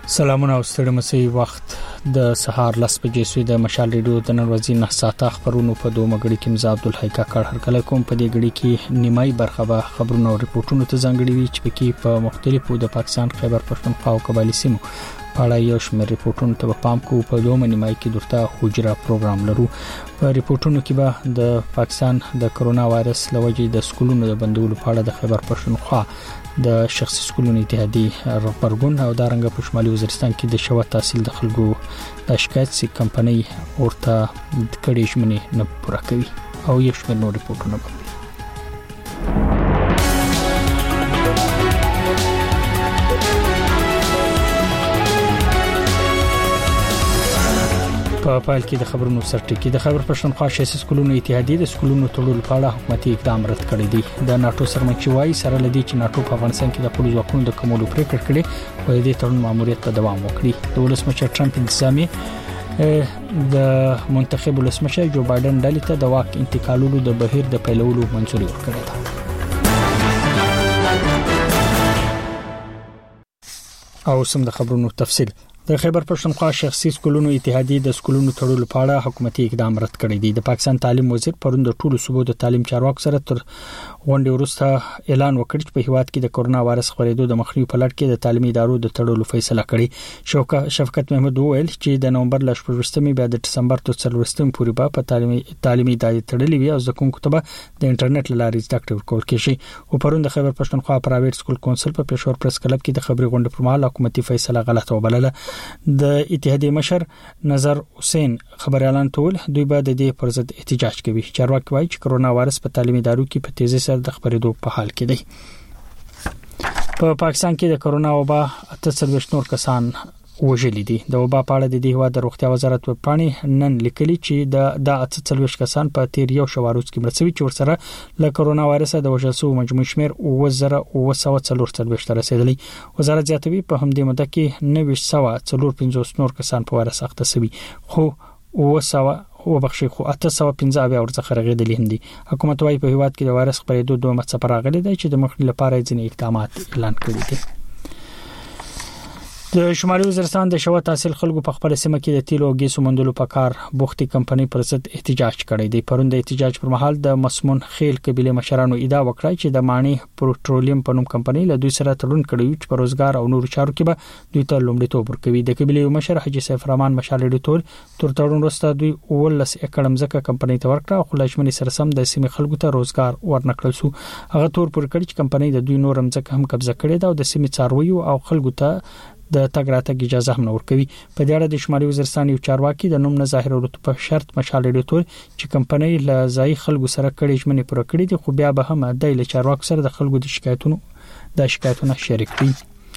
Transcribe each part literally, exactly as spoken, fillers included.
سلامونه او ستړي مسي وخت د سهار لس بجې سوی د مشال ریډیو د نن ورځې نه ساته خبرونو په دوه مګړي کې مزه عبد الحی کاکړ هر کله کوم په دې غړي کې نیمای برخه به خبرونو او ریپورتونو ته ځانګړي وي چې پکې په مختلفو د پاکستان خیبر پښتونخوا او قبایلی سیمو په اړه یو شمېر ریپورتونو ته پام کوو. په دوه نیمای کې درته حجره پروګرام لرو. په ریپورتونو کې به د پاکستان د کرونا وایرس لوجې د سکولونو د بندولو په اړه د خیبر پښتونخوا د شخصي سکولونو اتحادیه رغبرګون او دارنګ په شمالي وزیرستان کې د شوا تحصیل د خلکو د شکایت سي کمپنۍ ورته د کډې ژمنې نه پوره کوي او یو شمېر نور ریپورتونه به په پایل کې د خبرونو سرټکی د خبر پښتونخوا شخصي سکولونو اتحادیه د سکولونو تړلو په اړه حکومتي اقدام رد کړی دی. د ناتو سرمنشي سره لدی چې ناتو په افغانستان کې د خپل ځواکونو د کمولو پریکړه کړې او د دې تړون ماموریت ته دوام وکړي. د ولسمشر ټرمپ انتظامی د منتخب ولسمشر جو بایدن ډلې ته د واک انتقالولو د بهیر د پیلولو منځوري ورکړه ده. او سم د خبرونو تفصیل د خیبر پښتونخوا شخصي سکولونو اتحادیه د سکولونو تړلو په اړه حکومتي اقدام رد کړی دی. د پاکستان تعلیم وزیر پرون د ټولو صوبو د تعلیم چارواکو سره تر غونډې وروسته اعلان وکړ چې په هیواد کې د کرونا وایرس خپرېدو د مخنیوي په لړ کې د تعلیمي ادارو د تړلو فیصله کړې. شفقت محمود وویل چې د نومبر ل شپږمې بیا د دسمبر تر څلورمې پورې به په تعلیمي تعلیمي ادارې تړلې وي او زده کوونکو ته به د انټرنیټ لارې زده کړې ورکول کېږي. او پرون د خیبر پښتونخوا پرایویټ سکول کونسل په پېښور پریس کلب کې د خبري غونډې پر مهال حکومتي فیصله غلطه وبلله. د اتحادیه مشر نظر حسین خبر اعلان تول دوی به د دې پر ضد احتجاج کوي. چارواکي وایي چې کرونا وایرس په تعلیمي ادارو کې په تیزی سره د خبرېدو په حال کې دی. په پاکستان کې د کرونا وبا اته څلوېښت نور کسان وژلي دي. د وبا په اړه د دې هیواد د روغتیا وزارت په پاڼې نن لیکلي چې د د اته څلوېښت کسان په تیر یو شواروز کې مړ شوي چې ورسره له کرونا وایرس د وژل شوو مجموعي شمیر اوه زره اوه سوه څلور څلوېښت ته رسیدلی. وزارت زیاتوي په همدې موده کې نوي سوه څلور پنځوس نور کسان په وایرس اخته شوي خو اوه سوه او بخښي خو اته سوه پنځه اویا ورڅخه رغېدلي هم دي. حکومت وايي په هیواد کې د وایرس خپرېدو دوه مڅ راغلي دی چې د مخنیوي لپاره ځینې اقدامات اعلان کړي دي. د شمالي وزیرستان د شوا تحصیل خلکو په خپل سیمه کې د تیلو او ګیسو موندلو په کار بوختي کمپنۍ پر ضد احتجاج کړی دی. پرون د احتجاج پر مهال د مسمون خیل قبيله مشرانو ادعا وکړه چې د مانی پټرولیم په نوم کمپنۍ له دوی سره تړون کړی چې په روزګار او نورو چارو کې به دوی ته لومړیتوب ورکوي. د قبيله مشر حاجي سیف رحمان مشال ډیټول تر تړون وروسته دوی ولس اکړم ځکه کمپنۍ ته ورکړه او خلاشمنې سره سم د سیمې خلکو ته روزګار ورنکړل سو. هغه تور پر کړی چې کمپنۍ د دوی نورم ځکه هم قبضه کړې ده او د سیمې څارویو او خلکو ته د تګ راتګ اجازه هم نه ورکوي. په دې اړه د شمالي وزیرستان یو چارواکي د نوم نه ظاهرولو په شرط مشال ډیټول چې کمپنۍ له ځای خلکو سره کړي ژمنې پوره کړې دي خو بیا به هم د له چارواکو سره د خلکو د شکایتونو د شکایتونو شریک دي.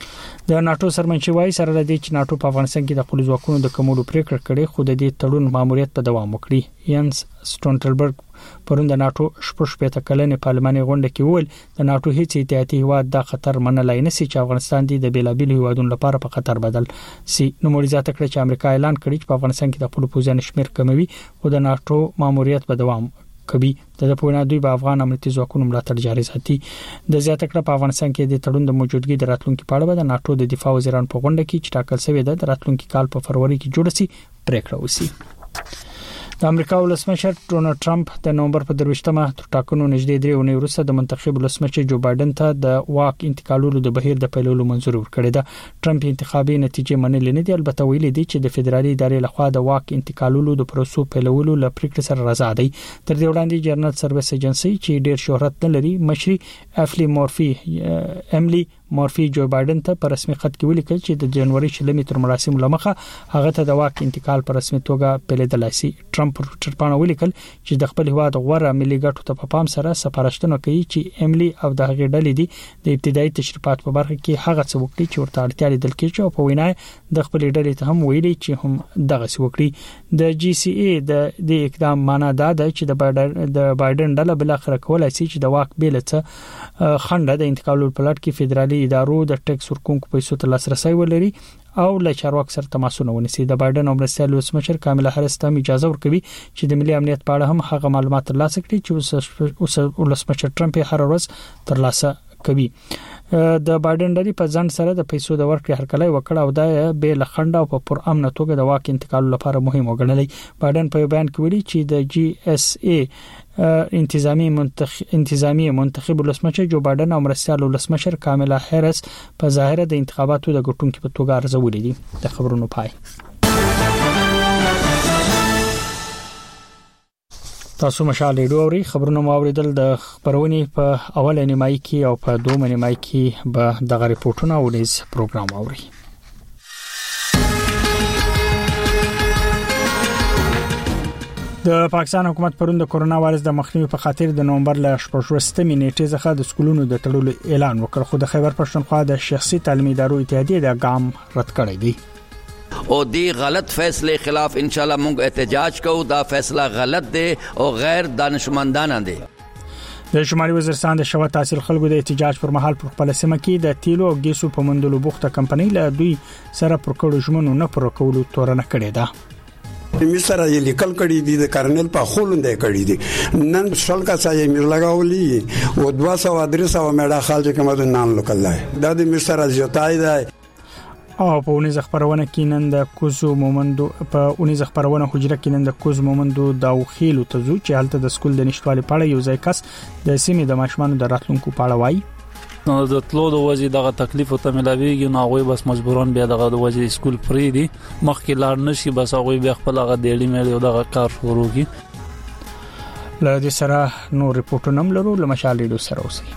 د ناتو سرمنشي وایي سره لدی چې ناتو په افغانستان کې د خپل ځواکونو د کمولو پریکړه کړې خو د دې تړون ماموریت په دوام وکړي. ینس سټونټلبرګ پرون د ناتو شپږ پېته کلنې پارلماني غونډه کې وویل د ناتو هیڅ اتحادیه هیواد د خطر منلای نه سي چې افغانستان د بیلابیل هیوادونو لپاره په خطر بدل سي. نو مړي ذات کړ چې امریکا اعلان کړی چې په افغانستان کې د خپل پوځیانو شمیر کموي او د ناتو ماموریت په دوام کوي. د پوهنه دوی په افغان امنیتي ځواکونو ملاتړ جاري ساتي. د زیاته کړه په افغانستان کې د تړون د موجودګي د راتلونکو په اړه د ناتو د دفاع وزیران په غونډه کې چې ټاکل شوی ده د راتلونکو کال په فروری کې جوړ شي پریکړه وسی. د امریکا ولسمشر ډونالد ټرمپ د نومبر په درويشتمه تر ټاکنو نږدې درې ونې وروسته د منتخب ولسمشر جو بایدن ته د واک انتقالولو د بهیر د پیلولو منځور ورکړی ده. ټرمپ انتخابي نتیجې منلې نه دي البته ویلي دي چې د فدرالي ادارې لخوا د واک انتقالولو د پروسو پیلولو لپاره پریکړه سره رضا دي. تر دې وړاندې جرنل سرویس ایجنسی چې ډیر شهرت نه لري مشري افلی مورفي املی مورفي جو بایدن ته په رسمي خط کې ولیکل چې د جنوري شلمې تر مراسم لمخه هغه ته د واک انتقال په رسمي توګه پیلېدلای شي. ټرمپ پر ټویټر باندې ولیکل چې د خپل هیواد غوړه ملي ګټو ته په پام سره سفارښتنه کوي چې املی او د هغې ډلې دي د ابتدایي تشریفات په برخه کې هغه څه وکړي چې ورته اړتیا لیدل کېږي او په وینا د خپل ډلې ته هم ویلي چې هم دغه څه وکړي. د جی سی ای د دې اقدام معنا دا ده چې د بایدن د بایدن ډله بل اخر کولای شي چې د واک بیل څخه خنډه د انتقالولو په لړ کې فدرالي ادارو د ټیکس ورکونکو پیسو ته لاسرسي ولري او له چارواکو سره تماسونه ونیسي. د بایدن او مرستیال ولسمشر کاملا هریس ته اجازه ورکوي چې د ملي امنیت په اړه هم هغه معلومات ترلاسه کړي چې ولسمشر ټرمپ هر ورځ ترلاسه کوي. د بایدن ډلې په ځان سره د پیسو د ورکړې هرکلی وکړ او دا به لخنډ او په پر امن توګه د واک انتقال لپاره مهم وګڼل. بایدن په بیان کې ویلي چې د جی اس ای انتظامی منتخب انتظامی منتخب ولسمشر جو بایدن او مرستيال ولسمشر کاملا هریس په ظاهره د انتخاباتو د ګټونکو په توګه ارزولې دي. د خبرونو پای. تاسو مشال ریډیو اوري خبرونه ماوریدل د خبرونې په اوله نیمایي کې او په دوه نیمایي کې به د غریپورتونو او لیز پروګرام اوري. د پاکستان حکومت پرون د کورونا وایرس د مخنیوي په خاطر د نومبر ل شپږمې نیټې څخه د سکولونو د تړلو اعلان وکړ، خو د خیبر پښتونخوا د شخصي تعلیمي ادارو اتحادیه د ګام رد کړی دی. اور دی غلط فیصلے خلاف انشاءاللہ منگ احتجاج کو دا فیصلہ غلط دے اور غیر دانشمندانہ دے. د شمالي وزیرستان د شوا تحصیل خلکو د احتجاج پر مهال پر خپل سیمه کې د تیلو او ګیسو په مندلو بوخته کمپنۍ له دوی سره پر کړو ژمنو نه پر کولو تورنه کړې ده. مستر یې لیکل کړي دي د کارنل په خولندې کړي دي نن شل کا ځای میر لگاولي او دوه سوه درې سوه میډا خال چې کومه نن لوکلای دا د مستر ازیوتای دی. او په اونیز خبرونه کې نن د کوزو مومندو په اونیز خبرونه حجره کې نن د کوز مومندو دا وخیلو ته ځو چې حالت د سکول د نشټوالي پاړه یو ځای کس د سیمې د ماشومان د راتلونکو پاړه وای. نو د تلو د وځي دغه تکلیف او تملاویږي نو هغه بس مجبورون بیا دغه د وځي سکول فری دي مخکې لاړ نشي بس هغه بیا خپل هغه دیړي مې یو دغه کار شروع کی. ل دې سره نو ریپورټونه هم لرو لمشال ریډیو سره اوسئ.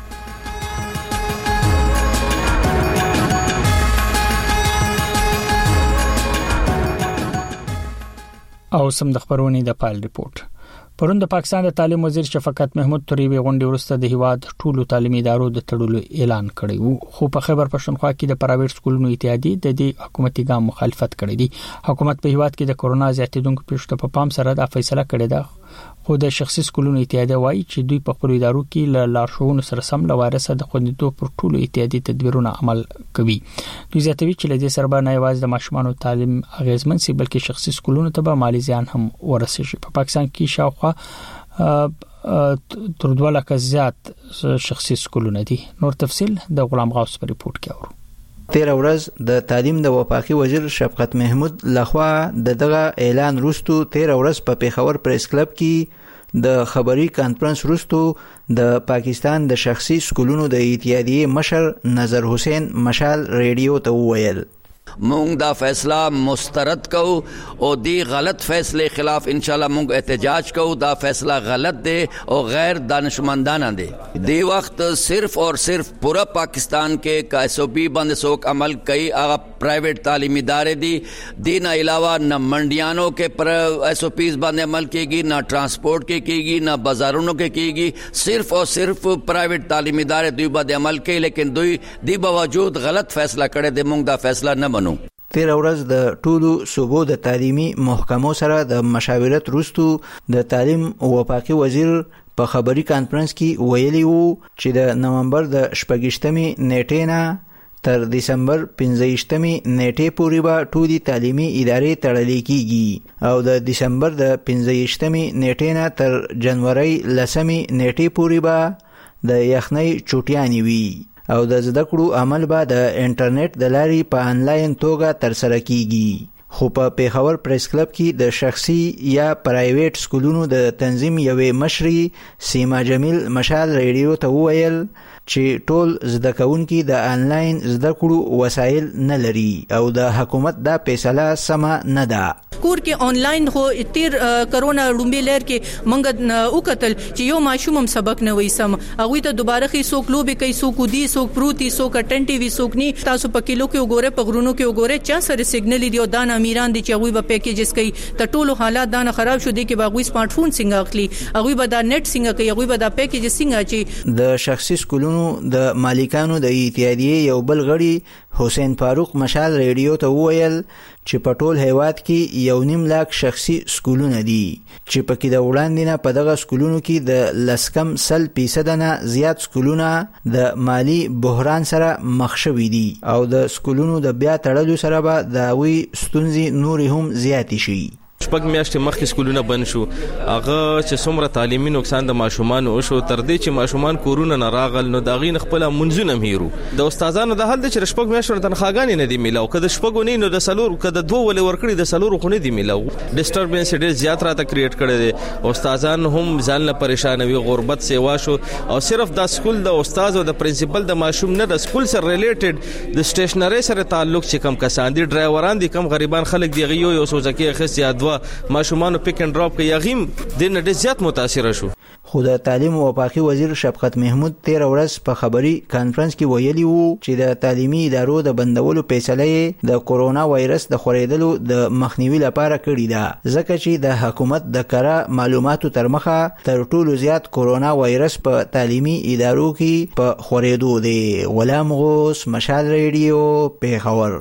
او سم د خبرونې د پایل ریپورت. پرون د پاکستان د تعلیم وزیر شفقت محمود طریبی غونډې وروسته د هیواد ټولو تعلیمي ادارو د تړلو اعلان کړی وو، خو په خیبر پښتونخوا کې د پرایویټ سکولونو اتحادیه د دې حکومتي ګام مخالفت کړی دی. حکومت په هیواد کې د کورونا زیاتیدونکو پیښو په پام سره دا فیصله کړې ده، خو د شخصي سکولونو اتحادیه وایي چې دوی په خپل ادارو کې له لارښوونو سره سم له وایرس د خوندیتوب پر ټولو اتحادیه تدبیرونه عمل کوي. دوی زیاتوي چې له دې سره نه یوازې د ماشومانو تعلیم اغیزمن سي بلکې شخصي سکولونو ته به مالی زیان هم ورسیږي. په پاکستان کې شاوخوا تر دوه لکه زیات شخصي سکولونه دي. نور تفصيل د غلام غوث په ریپورت کې اورو. تیر ورځ د تعلیم د وفاقي وزیر شفقت محمود لخوا د دغه اعلان وروسته تیر ورځ په پیښور پریس کلب کې د خبري کانفرنس وروسته د پاکستان د شخصي سکولونو د اتحادیه مشر نظر حسین مشال ریډیو ته وویل مونږ دا فیصله مسترد کو او دی غلط فیصلے خلاف انشاءاللہ مونږ احتجاج کو. دا فیصلہ غلط دے اور غیر دانشمندانہ دے. دی وقت صرف اور صرف پورا پاکستان کے کا ایس او پی بند سوک عمل کئی آغا پرائیویٹ تعلیمی ادارے دی دین علاوہ نہ منڈیانوں کے پر ایس او پیز بند عمل کی گی، نہ ٹرانسپورٹ کے کی گی، نہ بازاروں کے کی گی. صرف اور صرف پرائیویٹ تعلیمی ادارے دوی بند عمل کی، لیکن دوی دی باوجود غلط فیصلہ کړي دي. مونږ دا فیصله نه منو. تیر ورځ د ټولو صوبو د تعلیمي محکمو سره د مشاورت وروسته د تعلیم وفاقي وزیر په خبري کانفرنس کې ویلي وو چې د نومبر د شپږشتمې نیټې نه تر دسمبر پنځه-ویشتمې نیټې پورې به ټولې تعلیمي ادارې تړلې کیږي او د دسمبر د پنځه-ویشتمې نیټې نه تر جنوري لسمې نیټې پورې به د یخنۍ چوټیانې وي او د زده کړو عمل به د انټرنیټ د لارې په انلاین توګه ترسره کیږي. خو په پیښور پریس کلب کې د شخصي یا پرایویټ سکولونو د تنظیم یوې مشري سیما جمیل مشال ریډیو ته وویل چې ټول زده کوونکي د انلاین زده کړو وسایل نه لري او د حکومت دا فیصله سمه نه ده. کور کې انلاین خو تیر کرونا لومبي لر کې مونږ وکتل چې یو ماشوم هم سبق نه وای سم هغه ته دوباره خي سوک لوبي کوي سوک ودي سوک پروتي سوک اټنټي وي سوک ني تاسو په کلو کې وګوره په غرونو کې وګوره چا سره سیګنل دی او دان امیران دي چې هغه په پیکیجز کوي ته ټولو حالات دانه خراب شو دي کې باغوي سمارټ فون څنګه اخلي هغه به دا نت څنګه کوي هغه به دا پیکیج څنګه چې د شخصي سکولونو د مالکانو د اتحادیه یو بل غړي حسین فاروق مشال ریډیو ته وویل چې په ټول هیواد کې یو نیم لاک شخصي سکولونه دي چې پکې د وړاندې نه په دغه سکولونو کې د لسکم سل فیصد نه زیات سکولونه د مالی بحران سره مخ شوي دي او د سکولونو د بیا تړلو سره به د وی ستونزې نورې هم زیاتې شي. شپږ میاشتې مخکې سکولونه بند شو هغه چې څومره تعلیمي نقصان د ماشومان او شو تر دې چې ماشومان کورونه نه راغل نو دا غین خپل منځونه میرو د استادانو د حل د شپږ میاشتې تنخواګانې نه دی میلاو کده شپږ نه نو د سلور کده دوه ولې ورکړي د سلور خو نه دی میلاو ډیسټربنس ډېر زیات راته کریټ کړی دی استادان هم ځان له پریشان وي غربت سیوا شو او صرف د سکول د استاد او د پرنسپل د ماشوم نه د سکول سره ریلیټډ د سټیشنری سره تعلق چې کم کسان دي ډرایوران دي کم غریبان خلک دی یو یو سوزکه خص یادوا ماشومان پک اند ډراپ کې یغیم د نه ډېر زیات متاثر شو خو د تعلیم او وفاقي وزیر شفقت محمود تیر ورځ په خبري کانفرنس کې ویلي وو چې د تعلیمي ادارو د بندولو فیصله د کورونا وایرس د خورېدلو د مخنیوي لپاره کړې ده ځکه چې د حکومت د کره معلوماتو تر مخه تر ټولو زیات کورونا وایرس په تعلیمي ادارو کې په خورېدو دی. غلام غوث، مشال ریډیو، پیښور.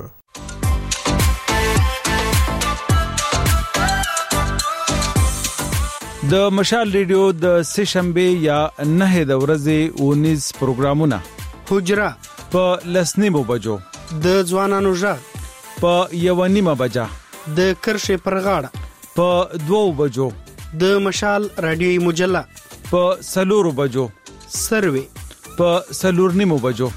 د مشال ریډیو د سشنبه یا نه د ورځې اونیز پروګرامونه حجره په لسنیمو بجو د ځوانانو ژغ په یو نیمه بجا د کرښې پر غاړه په دوو بجو د مشال رادیوي مجله په سلورو بجو سروي په سلور نیمو بجو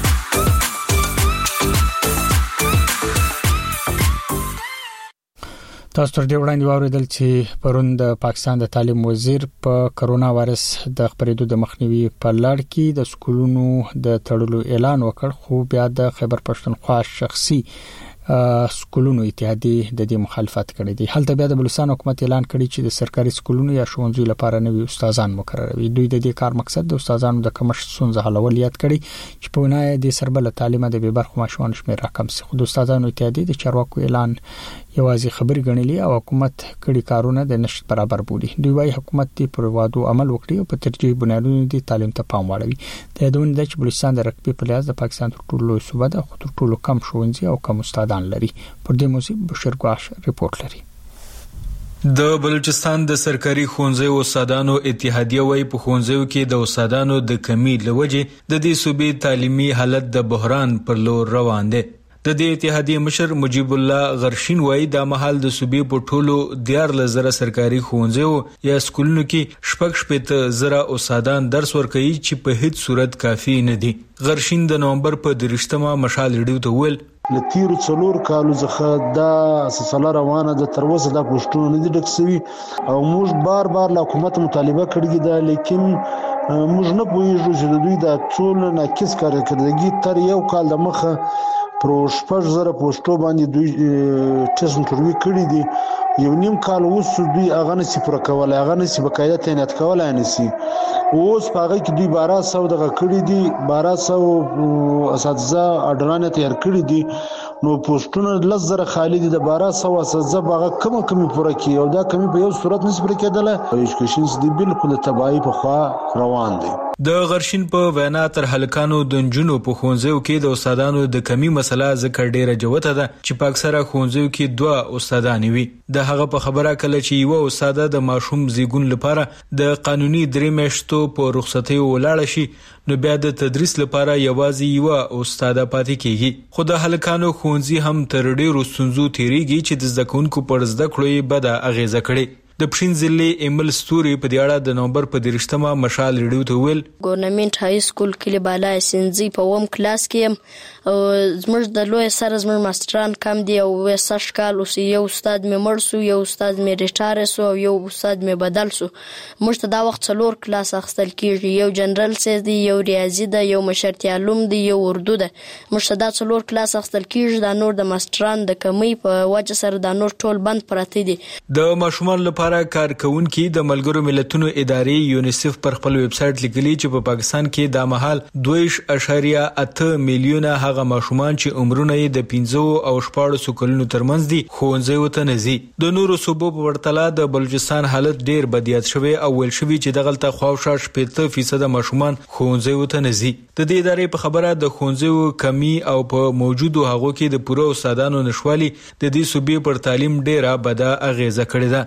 تاسو تر دې وړاندې واوریدل چې پرون د پاکستان د تعلیم وزیر په کرونا وایرس د خبرېدو د مخنیوي په لړ کې د سکولونو د تړلو اعلان وکړ خو بیا د خیبر پښتونخوا شخصي سکولونو اتحادیه د دې مخالفت کړې دي. هلته بیا د بلوچستان حکومت اعلان کړی چې د سرکاري سکولونو یا ښوونځیو لپاره نوي استادان مقرروي. دوی د دې کار مقصد د استادانو د کمښت ستونزه حلول یاد کړي چې په ونای د سربله تعلیم د بې برخو ماشومان شمیر راکم سي. خو د استادانو اتحادیه د چارواکو اعلان یوازې خبري غنلي او حکومت کړي کارونه د نشټ برابر بولي. دوی وايي حکومت دې پر وادو عمل وکړي او په ترجیح بنیادونو دي تعلیم ته پام واړوي. د یادونه د بلوچستان د رقبې په لحاظ د پاکستان تر ټولو صوبه ده خو تر ټولو کم ښوونځي او کم استادان لري. پر دې موضوع بشیر ګواش ریپورت لري. د بلوچستان د سرکاري ښوونځیو استادانو اتحادیه وايي په ښوونځیو کې د استادانو د کمی لوجه د دې صوبې تعلیمي حالت د بحران پر لور روان دی. د دې اتحادیه مشر مجیب الله غرشین وايي د مهال د صوبې په ټولو دیار لزره سرکاري ښوونځیو یا سکولونو کې شپږ شپږ زره استادان درس ورکوي چې په هیڅ صورت کافي نه دي. غرشین د نومبر په درشتمه مشال ریډیو ته ویل لتیرو څلور کالو څخه دا سلسله روانه ده تر اوسه دا پوښتنه نه دي ډک شوي او موږ بار بار له حکومت مطالبه کړې ده لیکن موږ نه پوهیږو چې د دوی د ټول ناقص کارکردګي تر یو کال د مخه پر شپږ زره پوسټو باندې دوی ټیسټ انټرویو کړی دي یو نیم کال اوس دوی هغه نسی پر کولای هغه نسی بقاعده تعینات کولای نسی اوس په هغه کې دوی بارہ سو دغه کړی دي بارہ سو اساتذه اډرانه تیار کړی دي نو پوسټونه لزر خالد د بارہ سو اساتذه هغه کم کم پوره کی او دا کمی په یو صورت نسبت کېدله ایجوکیشن دی بالکل تباہی په خوا روان دي. د غرشین په وینا تر هلکانو د جنونو په ښوونځیو کې د استادانو د کمی مسله ذکر ډیره جوته ده چې په اکثره ښوونځیو کې دوه استادان وي. د هغه په خبره کله چې یو استاد د ماشوم زیګون لپاره د قانوني درې میاشتو په رخصتۍ ولاړ شي نو بیا د تدریس لپاره یوازې یو استاد پاتې کیږي. خو د هلکانو ښوونځي هم تر ډیرو ستونزو تیریږي چې د زده کوونکو پر زده کړو یې بده اغیزه کړې. د پښین ضلع ایمل ستوري په دې اړه د نومبر په درشتمه مشال ریډیو ته ویل ګورنمنت های سکول کې بالا سنځي په ووم کلاس کې او زموږ د لوی سره زموږ ماستران کم دی او وسش کال اوس یو استاد مې مړ سو یو استاد مې ریټایر سو او یو استاد مې بدل سو. موږ ته دا وخت څلور کلاس اخستل کیږي یو جنرال سیز دی یو ریاضي ده یو مشرتي علوم دی یو اردو ده. موږ ته دا څلور کلاس اخستل کیږي دا نور د ماستران د کمی په وجه سره دا نور ټول بند پراته دي. د ماشومان لپاره کارکونکي د ملګرو ملتونو ادارې یونیسف پر خپل ویب سټ لیکلي چې په پاکستان کې د مهال دوه اعشاریه اته میلیونه هغه ماشومان چې عمرونه یې د پنځه او شپږ کلونو ترمنځ دي ښوونځیو ته نه ځي. د نورو صوبو په ورتله د بلوچستان حالت ډیر بدیات شوی او ویل شوی چې دغلته خواوشا شپږ فیصد ماشومان ښوونځیو ته نه ځي. د دې ادارې په خبره د ښوونځیو کمی او په موجودو هغو کې د پوره استادانو نشوالي د دې صوبې پر تعلیم ډیره بده اغیزه کړې ده. د بلوچستان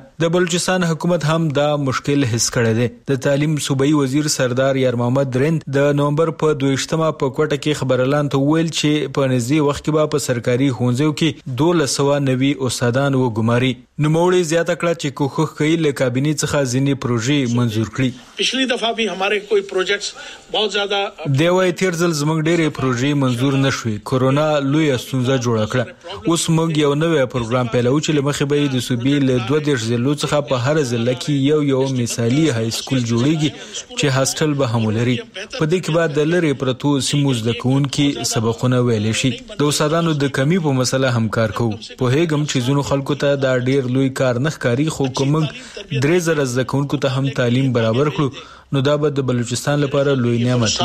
بلوچستان حکومت هم دا مشکل حس کړی دی. د تعلیم صوبایي وزیر سردار یار محمد رند د نومبر په دویشتمه په کوټه کې خبرلان ته ویل چې په نږدې وخت کې به په سرکاري ښوونځیو کې دوولس سوه نوي استادان وګماري. نوموړي زیاته کړه چې کوښښ کوي له کابینې څخه ځینې پروژې منظور کړي. पिछली दफा भी हमारे कोई प्रोजेक्ट्स बहुत ज्यादा دی وايي تیر ځل زموږ ډېرې پروژې منظور نشوي. کورونا لوی ستونزه جوړه کړه. اوس موږ یو نوی پروګرام پیلو چې لمخې به د صوبې له دوه دېرش ضلعو څخه په هر ضلع کې یو یو مثالي های سکول جوړیږي چې هاستل به هم ولري. په دې کې به د لرې پرتو سیمو زده کوونکي سبقونه ویلی شي. د استادانو د کمی په مسله هم کار کوو. پوهېږم چې ځینو خلکو ته دا ډېر لوی کار نه ښکاري، خو که موږ درې زره زده کوونکو ته هم تعلیم برابر کړو نو دا به د بلوچستان لپاره لوی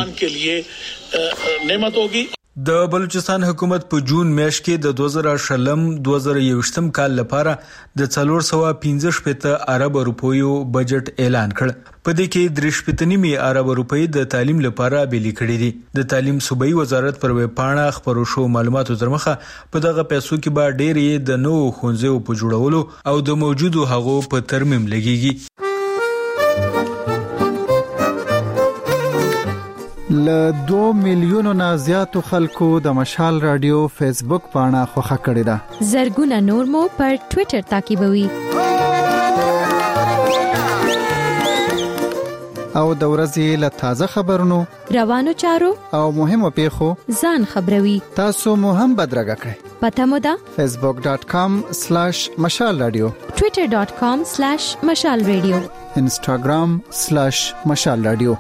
نعمت وي. د بلوچستان حکومت په جون میاشت کې د دوه زره شلم دوه زره یوویشتم کال لپاره د څلور سوه پنځه شپېته ارب روپیو بجټ اعلان کړ. په دې کې درې شپېته نیمې ارب روپۍ د تعلیم لپاره بیلې کړې دي. د تعلیم صوبایي وزارت پر ویب پاڼه خپرو شو معلوماتو تر مخه په دغه پیسو کې به ډېرې د نوو ښوونځیو په جوړولو او د موجودو هغو په ترمیم لګیږي. ل دو میلیونو نه زیاتو خلکو د مشال رادیو فیسبوک پاڼه خوښه کړې ده. زرګونه نور مو پر ټوئیټر تعقیبوي. او د ورځې له تازه خبرونو، روانو چارو او مهمو پیښو ځان خبروي. تاسو مو هم بدرګه کړئ. پته مو ده فیسبوک ډاٹ کام سلیش مشال رادیو، ټوئیټر ډاٹ کام سلیش مشال رادیو، انسټاګرام سلیش مشال رادیو.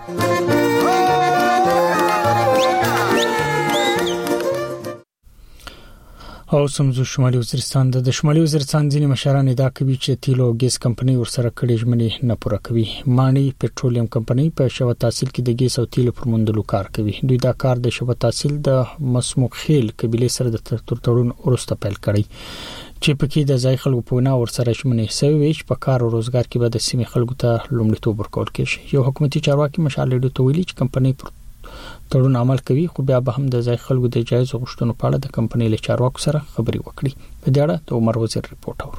او سمزو شمالي وزیرستان د شمالي وزیرستان ځینې مشران ادعا کوي چې تیلو او ګیس کمپنۍ ورسره کړي ژمنې نه پوره کوي. مانی پټرولیم کمپنۍ په شوه تحصیل کې د ګیس او تیلو پر موندلو کار کوي. دوی دا کار د شوه تحصیل د مسموق خیل قبيله سره د تړون وروسته پیل کړی چې پکې د ځای خلکو په وینا ورسره ژمنې سوي چې په کار او روزګار کې به د سیمې خلکو ته لومړیتوب ورکول کېږي. یو حکومتي چارواکي مشال لیدو ته ویلي چې کمپنۍ پر تړون عمل کوي، خو بیا به هم د ځای خلکو د جایز غوښتنو په اړه د کمپنۍ له چارواکو سره خبري وکړي. په دې اړه د عمر وزیر رپورټ اورو.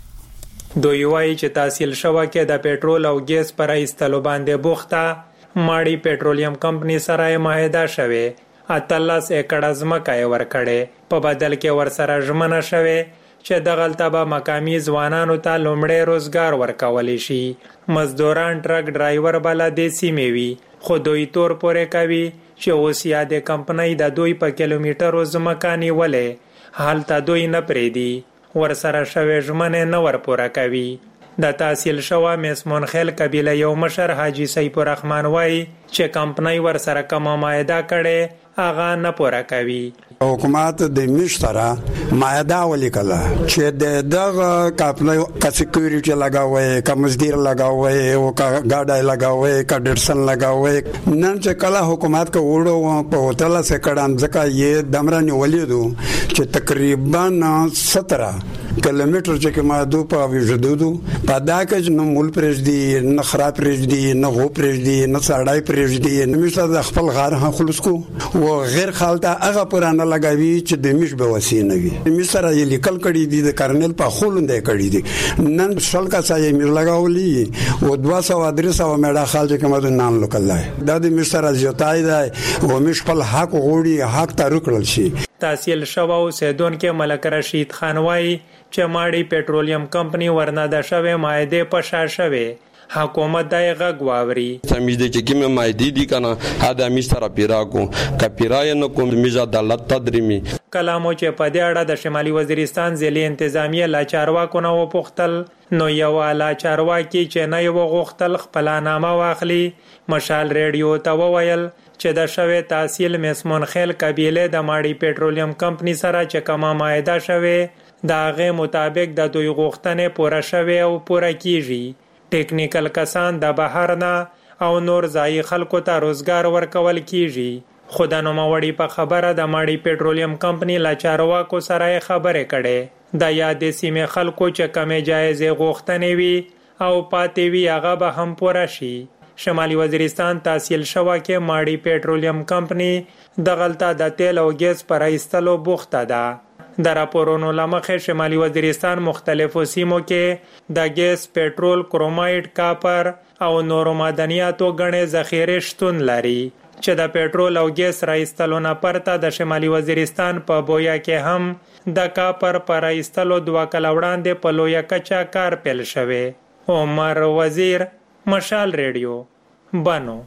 دوی وایي چې تحصیل شوه کې د پېټرول او ګیس پر ایستلو باندې بوخته. ماړی پېټرولیم کمپنۍ سره معاهده شوه، اتلس ایکړه ځمکه یې ورکړې، په بدل کې ورسره ژمنه شوه چې دغلته به مقامي ځوانانو ته لومړی روزګار ورکولی شي. مزدوران ټرک ډرایور به له دې سیمې وي، خو دوی تور پورې کوي چې اوس یادې کمپنۍ د دوی په کیلومیټرو ځمکه نیولې، هلته دوی نه پرېږدي، ورسره شوې ژمنې نه ورپوره کوي. د تحصیل شوه مسمون خیل قبیله یو مشر حاجی سیف الرحمن وایي چې کمپنۍ ورسره کومه معاهده کړې هغه نه پوره کوي. حکومت د مشترا معاهده ولیکله چې د دغه کمپنۍ کا سکیورټي لگاوي، کا مزدور لگاوي او کا ګاډي لگاوي، کا ډرسن لگاوي. نن چې کله حکومت کا وړو په هوټل سره کډان ځکه یې دمرانه ولیدو چې تقریبا سترہ کیلومتر چې ما دو په وجودو په دا کې نو مول پرېږدي، نه خراب پرېږدي، نه غو پرېږدي، نه سړای پرېږدي. نو د خپل غار هم خلص کو او غیر خالته هغه پرانه لګاوي چې د مش به وسینه وي. مصر یې لیکل کړي دي د کارنل په خولندې کړي دي. نن شل کا ځای مې لګاولي او دوه سوه درې سوه مېډا خال چې کومه د نام لوکلای دا د مصر ازیتای دی او مش خپل حق غوړي حق ته رکړل شي. تحصیل شوه اوسیدونکو ملک رشید خان وایي چې ماړی پېټرولیم کمپنۍ ورنده شوې معاهدې په شا شوې. حکومت دای غږ واوري. سمجھده چې کومه معاهده دي کنه هدا می سره پیرا کو کپیرای نه کوم میزه عدالت تدریمی. کلامو چې په دې اړه د شمالي وزیرستان ضلع انتظامیه لا چارواکو نه وپوښتل، نو یو اعلی چارواکي چې نه یو غوښتل خپل نامه واخلي. مشال ریډیو ته وویل چې د شوه تحصیل مسمون خیل قبیله د ماړی پېټرولیم کمپنۍ سره چې کومه معاهده شوه دا غي مطابق د دوی غوښتنې پوره شوه او پوره کیږي. ټیکنیکل کسان د بهر نه او نور ځای خلکو ته روزګار ورکول کیږي. خو د نوموړي په خبره د ماړی پېټرولیم کمپنۍ لا چارواکو سره خبرې کړي. د یادې سیمې خلکو چې کمې جایزې غوښتنې وي او پاتې وي هغه به هم پوره شي. شمالي وزیرستان تحصیل شوه کې ماړی پېټرولیم کمپنۍ دغلته د تیل او ګیس پر ایستلو بوخته ده. د راپورونو لمخې شمالي وزیرستان مختلفو سیمو کې د ګیس، پېټرول، کرومایډ، کاپر او نورو معدنیاتو غنې ذخیره شتون لري چې د پېټرول او ګیس راایستلو نه پرته د شمالي وزیرستان په بویا کې هم د کاپر پر راایستلو دوه کال وړاندې په لویه کچه کار پیل شوی. عمر وزیر، مشال ریډیو، بانو.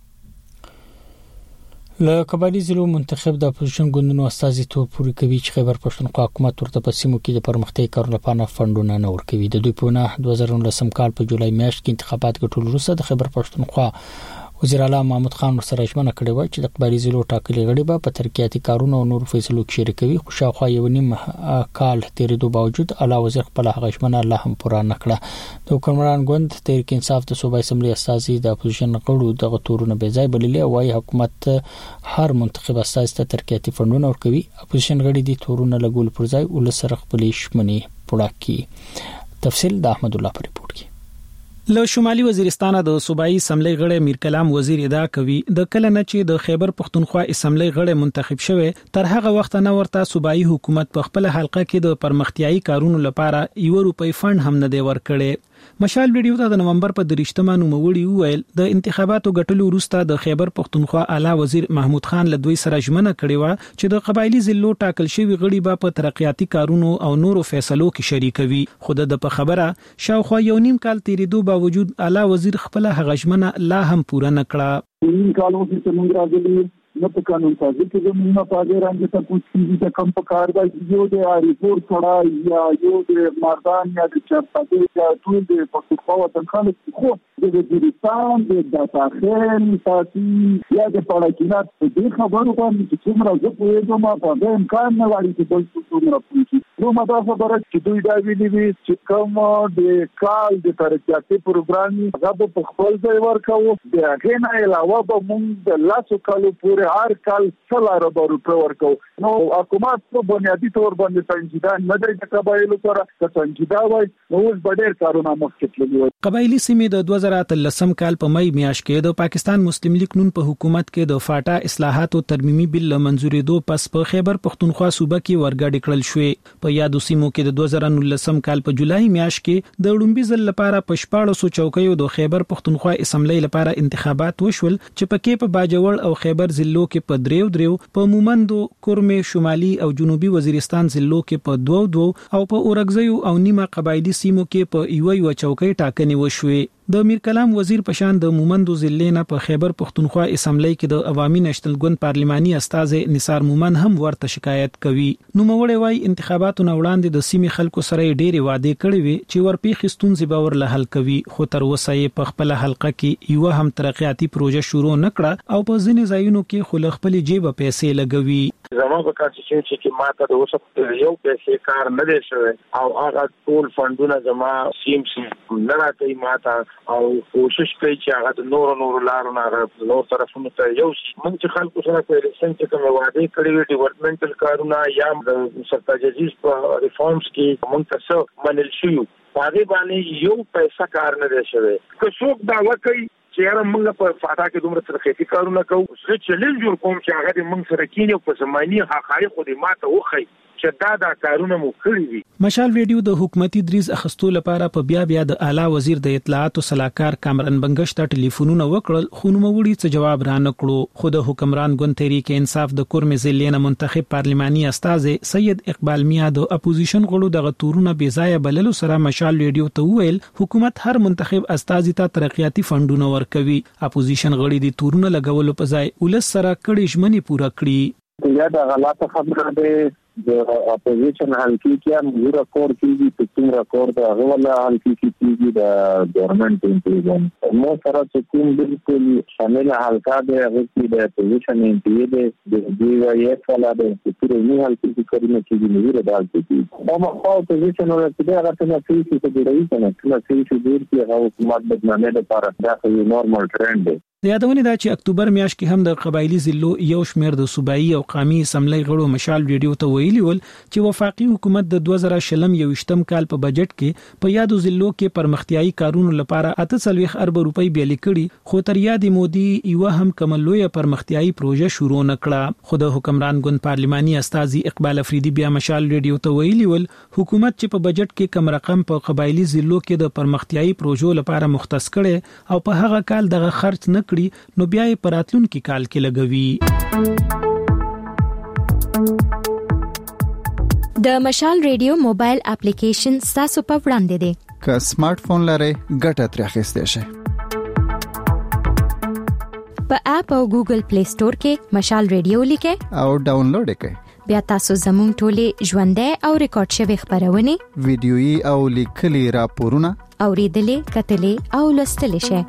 له قبایلی ضلعو منتخب د اپوزیشن ګوندونو استازیتوب پوری کوي چې خیبر پښتونخوا حکومت ورته په سیمو کې د پرمختګ کارونو لپاره فندونه نه ورکوي. د دوی په نه دوه زره نولسم کال په جولای میاشت کې انتخابات ګټل وروسته د خیبر پښتونخوا وزیر اعلی محمود خان سره ژمنه کړې و چې د قبایلی ضلعو ټاکلي غړي به په ترقیاتي کارونو او نور فیصلو کې شریکوي. خو شاوخوا یو نیم کال تیریدو باوجود اعلی وزیر خپل هغه ژمنه لا هم پوره نه کړه. د حکمران ګوند تحریک انصاف د صوبایي اسمبلی استازي د اپوزیشن غړو دغه تورونه به ځای بللي او وايي حکومت هر منتخب استازي ته ترقیاتي فندونه ورکوي. اپوزیشن غړي دي تورونه لګول پر ځای ولسره خپل شمنې پوره کړي. تفصیل د احمد الله پر ریپورت کې. له شمالي وزیرستان د صوبایي اسمبلی غړي میر کلام وزیر ادعا کوي د کله نه چې د خیبر پښتونخوا اسمبلی غړي منتخب شوه تر هغه وخت نه ورته صوبایي حکومت په خپل حلقه کې د پرمختیايي کارونو لپاره یو روپۍ فند هم نه دی ورکړي. مشال ویډیو ته د نومبر په دریشتمه نوموړي وویل د انتخاباتو ګټلو وروسته د خیبر پښتونخوا اعلی وزیر محمود خان له دوی سره ژمنه کړې و چې د قبایلی ضلعو ټاکل شوی غړي به په ترقیاتي کارونو او نورو فیصلو کې شریکوي. خو د په خبره شاوخوا یو نیم کال تیریدو باوجود اعلی وزیر خپل هغه ژمنه لا هم پوره نه کړه. نیم کالو کې څنګه راځي نو په قانون سازي کې زموږ نه پاګه رانګه ته کوڅې د کم په کار دی یو د ریپورت کړه یا یو د مردان یا د چارپاګه یا ټول د پښتونخوا وطن خالص خو د وزیرستان د داخل ساتي یا د پړاکینات د خبرو باندې چې څومره زه په ما په امکان نه وایي چې بل څومره پوښتنه نو ما دا خبره چې دوی دا ویلي وي چې کوم د کال د ترقیاتي پروګرام هغه په خپل ځای ورکاو د هغه نه علاوه به موږ د لاسو کالو پورې هر کال سلاره روپے ورکو. نو حکومت په بنیادی تور باندې سنجیده نه دی د قبایلو سره د سنجیده وای نو اوس ډېر کارونه مخکې تللي. قبایلی سیمې د دوه زره اتلسم کال په مې میاشت کې د پاکستان مسلم لیگ نون په حکومت کې د فاټا اصلاحاتو ترمیمي بل منزوري دو پس په خیبر پښتونخوا صوبه کې ورګاډي کړل شوې. په یادو سیمو کې د دوه زره نولسم کال په جولای میاشت کې د لومبي ځل لپاره په شپاړس چوکیو د خیبر پښتونخوا اسمبلی لپاره انتخابات وشول چې پکې په باجوړ او خیبر ضلعو کې په دریو دریو په مومندو، کورمه، شمالي او جنوبي وزیرستان ضلعو کې په دوو دوو او په اورګزیو او نیمه قبایلی سیمو کې په یو یو چوکۍ ټاکنې وشوې. د میر کلام وزیر پشان د مومندو ضلع نه په خیبر پښتونخوا اسمبلی کې د عوامي نشنل ګوند پارلماني استاد نثار مومن هم ورته شکایت کوي. نو موړې وای انتخاباتو نه وړاندې د سیمې خلکو سره ډېری وعده کړې وي چې ورپېخ ستونزې به ورله حل کوي. خو تر اوسه یې په خپل حلقه کې یو هم ترقیاتي پروژه شروع نکړه او په ځینې ځایونو کې خلک خپل جیب پیسې لګوي. زموږ په کانسټیټیوشن کې ماته د اوسه یو پیسې کار نه دی شوی او هغه ټول فندونه زما سیم سیم نه راځي ماته او کوشش کوي چې هغه د نور نور لارو نه نور طرفونو ته یو من چې خلکو سره په ریسنټ کې کوم وعده کړی وي ډیولپمنټل کارونه یا د سرتاجیز په ریفارمز کې مونږ څه منل شو هغه باندې یو پیسې کار نه دی شوی. که څوک دا وکړي چې هر موږ په فاټا کې دومره ترخیصي کارونه کوو چې چیلنج جوړ کوم چې هغه د موږ سره کینې په زماني حقایق خو دې ماته وخی چې دا دا کارونه مو کړی دي. مشال ویډیو د حکومتي دریز اخستو لپاره په بیا بیا د اعلی وزیر د اطلاعات او صلاحکار کامران بنگش ته ټلیفونونه وکړل خو نو وړي څه جواب را نه کړو. خو د حکمران ګوند تحریک انصاف د کورم ضلع نه منتخب پارلماني استاد سید اقبال میا د اپوزیشن غړو د غتورونه بې ځای بللو سره مشال ویډیو ته ویل حکومت هر منتخب استاد ته ترقیاتي فندونه ورکوي. اپوزیشن غړي د تورونه لګولو په ځای ولس سره کړي ژمنې پوره کړي. یا دا غلطه خبره ده د اپوزیشن حلقې کې هم ریکورډ کیږي چې کوم ریکورډ هغه ولا حلقې کې کیږي د ګورنمنت انټیجن مو سره چې کوم بالکل شامل حلقه ده هغه کې د اپوزیشن انټیجن د دی وای ایف ولا د پوره نه حلقې کې کړي کیږي نو ریډال کیږي او ما اپوزیشن ورته دا هغه نه کوي چې د رئیس نه کله چې دې کې هغه حکومت بدنامه لپاره دا یو نورمال ټرند دی. د یادونه دا چې اکتوبر میاشت کې هم د قبایلی ضلعو یو شمېر د صوبایي او قومي اسمبلی غړو مشال ویډیو ته ویلي ول چې وفاقي حکومت د دوه زره شلم یوشتم کال په بجټ کې په یادو ضلعو کې لوی پرمختیایي کارونو لپاره اته سلويخ ارب روپۍ بیل کړي خو تر یادې مودي یو هم کوم لوی پرمختیایي پروژه شروع نکړه. خو د حکمران ګوند پارلماني استاذي اقبال افریدي بیا مشال ریډیو ته ویلي ول حکومت چې په بجټ کې کم رقم په قبایلی ضلعو کې د پرمختیایي پروژو لپاره مختص کړي او په هغه کال دغه خرچ نکړي نو بیا یې پراتلونکي کال کې لګوي. د مشال ریډیو موبایل اپلیکیشن تاسو په وړاندې دی. که سمارټ فون لرئ ګټه ترې اخیستئ شئ. په اپ او ګوګل پلی سٹور کې مشال ریډیو لیکئ او ډاونلوډ یې کړئ. بیا تاسو زموږ ټولې ژوندۍ او ریکارډ شوی خبرونه ویډیويي او لیکلي راپورونه اوریدلې کتلې او لوستلې شئ.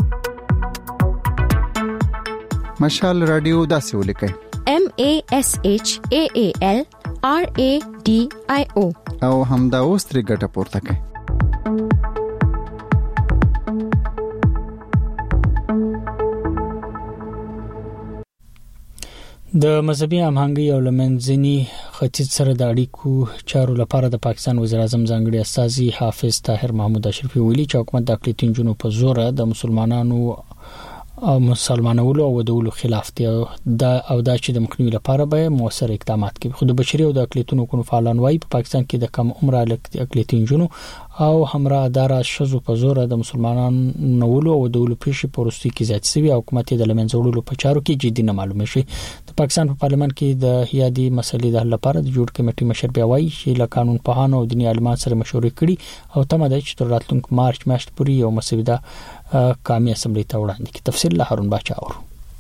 مشال رادیو داسې ولیکئ M A S H A A L R A D I O او همدا اوس ترې ګټه پورته کړئ. د مذهبي همغږي او لمنځني ختیځ سره د اړیکو چارو لپاره د پاکستان وزیر اعظم ځانګړي استاذي حافظ طاهر محمود اشرفي ویلي چې حکومت د اقلیتي جنونو په زور د مسلمانانو او مسلمانانو او دولو خلاف دی دا او دا چې د مخنیوي لپاره به موثر اقدامات کوي. خو د بشري او د اقلیتونو کو فعالان وايي په پاکستان کې د کم عمر اقلیتي جنونو او همرا دارا شذو په زور د مسلمانانو او دولو پیښې پروستي کې زیات سوي او حکومت د لمنځوړلو په چارو کې جدي نه معلومه شي. د پاکستان په پارلمان کې د هيادي مسلې د حل لپاره د جوړ کمیټې مشر بیا وايي چې له قانون په هانو او دنیا علماء سره مشورې کړي او تمه ده چې تر راتلونکي مارچ میاشت پورې یو مسوده قومي اسمبلی ته وړاندې کی. تفصیل له هارون باچا اور.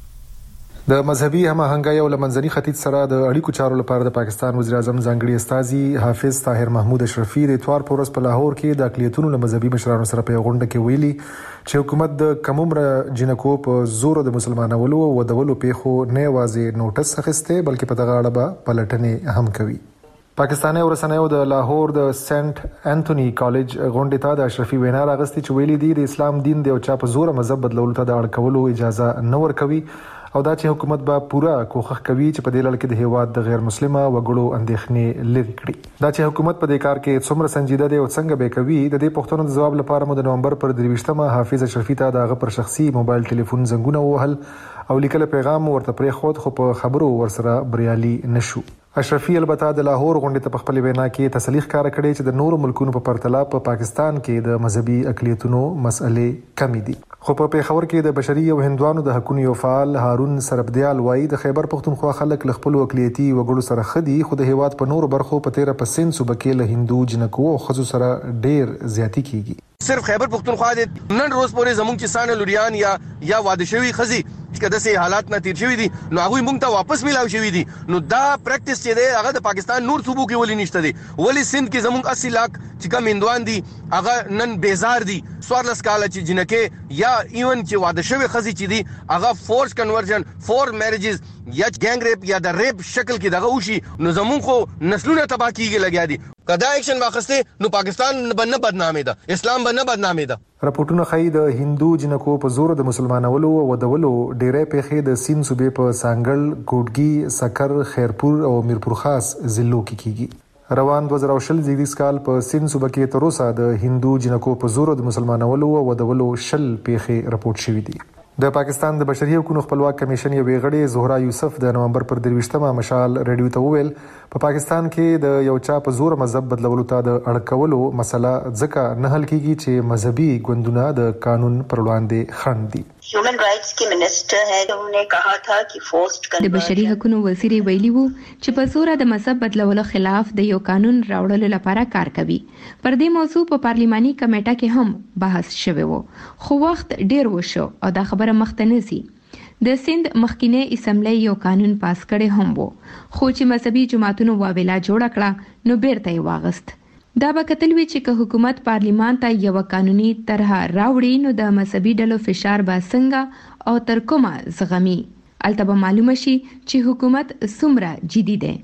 د مذهبي همغږي او لمنځني ختیځ سره د اړیکو چارو لپاره د پاکستان وزیر اعظم ځانګړي استاذي حافظ طاهر محمود اشرفي د اتوار پورس په لاهور کې د اقلیتونو لمذهبي مشرانو سره په غونډه کې ویلي چې حکومت د کم عمر جنکو په زور د مسلمانانو او دولو پیخو نه واځي نوټس اخیسته بلکې په دغه اړه به پلټنې هم کوي. پاکستاني ورسنیو د لاهور د سنت انټونی کالج غونډه ته د اشرفي وینا راغستې چې ویلي دي د اسلام دین د او چا په زور مذهب بدلولو ته د اړکولو اجازه نه ورکوي او دا چې حکومت به پورا کوښښ کوي چې په دې لړ کې د هیواد د غیر مسلمه وګړو اندېښنې لري کړي. دا چې حکومت په دې کار کې څومره سنجیده دی او څنګه به کوي د دې پوښتنو د جواب لپاره مو د نومبر پر درويشتمه حافظ اشرفي ته دغه پر شخصي موبایل ټلیفون زنګونه وهل او لیکل پیغام ورته پرې خود خو په خبرو ورسره بریالي نشو. اشرفي البته د لاهور غونډې ته په خپل وینا کې تسلیح ښکاره کړې چې د نورو ملکونو په پرتله په پا پاکستان کې د مذهبي اقلیتونو مسئلې کمی دي. خو په پیښور کې د بشري او هندوانو د حقوقو یو فعال هارون سربدیال وایي د خیبر پښتونخوا خلک ل خپل اقلیتي وګړو سره خدي خو د هیواد په نورو برخو په تیره پسند صوبه کې له هندو جنکو او خزو سره ډیر زیاتی کیږي. صرف خیبر پښتونخوا د نن روز پورې زمونږ چې سانه لوریان یا یا واده شوی خزي کده سي حالات نه تیر شوی دي نو هغه مونږ ته واپس ملاو شوی دي نو دا پریکټیس چې دی هغه د پاکستان نور صوبو کې ولې نشته دي ولې سند کې زمونږ اسی لاک چې کوم هندوان دي هغه نن بیزار دي سوارلس کال چې جنکه یا ایون چې واده شوی خزي چې دي هغه فورس کنورژن فور میریجز یا ګینګ ریپ یا د ریپ شکل کې دغه وشي نو زمونږ خو نسلونه تباہ کیږي لګیا دي کدا اکشن واخسته نو پاکستان باندې بدنامي ده اسلام باندې بدنامي ده. راپورټونه ښیي د هندو جنکو په زور د مسلمانانو او دولو ډیره پیخې د سین صوبې په سانګل ګوډګي سکر خیرپور او میرپور خاص ضلعو کې کیږي. روان دوه زره شل زیږدیز کال په سین صوبې کې تر اوسه د هندو جنکو په زور د مسلمانانو او دولو شل پیخې راپورټ شوې دي. د پاکستان د بشري حقوقو خپلواک کمیشن یو غړي زهرا یوسف د نومبر پر درويشتمه مشال ریډیو ته وویل په پاکستان کې د یو چا په زور مذهب بدلولو ته د اړکولو مسله ځکه نه حل کیږي چې مذهبي ګوندونه د قانون پر وړاندې خنډ دي. Human rights के मिनिस्टर है उन्होंने कहा था कि फोर्स्ड د بشري حقوقو وزیر ویلي وو چې په زور د مذهب بدلولو خلاف د یو قانون راوړلو لپاره کار کوي. پر دې موضوع په پارلماني کمیټه کې هم بحث شوی وو خو وخت ډیر وشو او دا خبره مخته نسی. د سند مخکینه اسمبلی یو قانون پاس کړي هم وو خو چې مذهبي جماعتونو واویلا جوړ کړه نو بیرته یې واغست. دا به کتل وی چې حکومت پارلیمان ته یو قانوني طرح راوړي نو د مذهبي ډلو فشار به څنګه او تر کومه زغمي البته معلومه شي چې حکومت څومره جدي ده.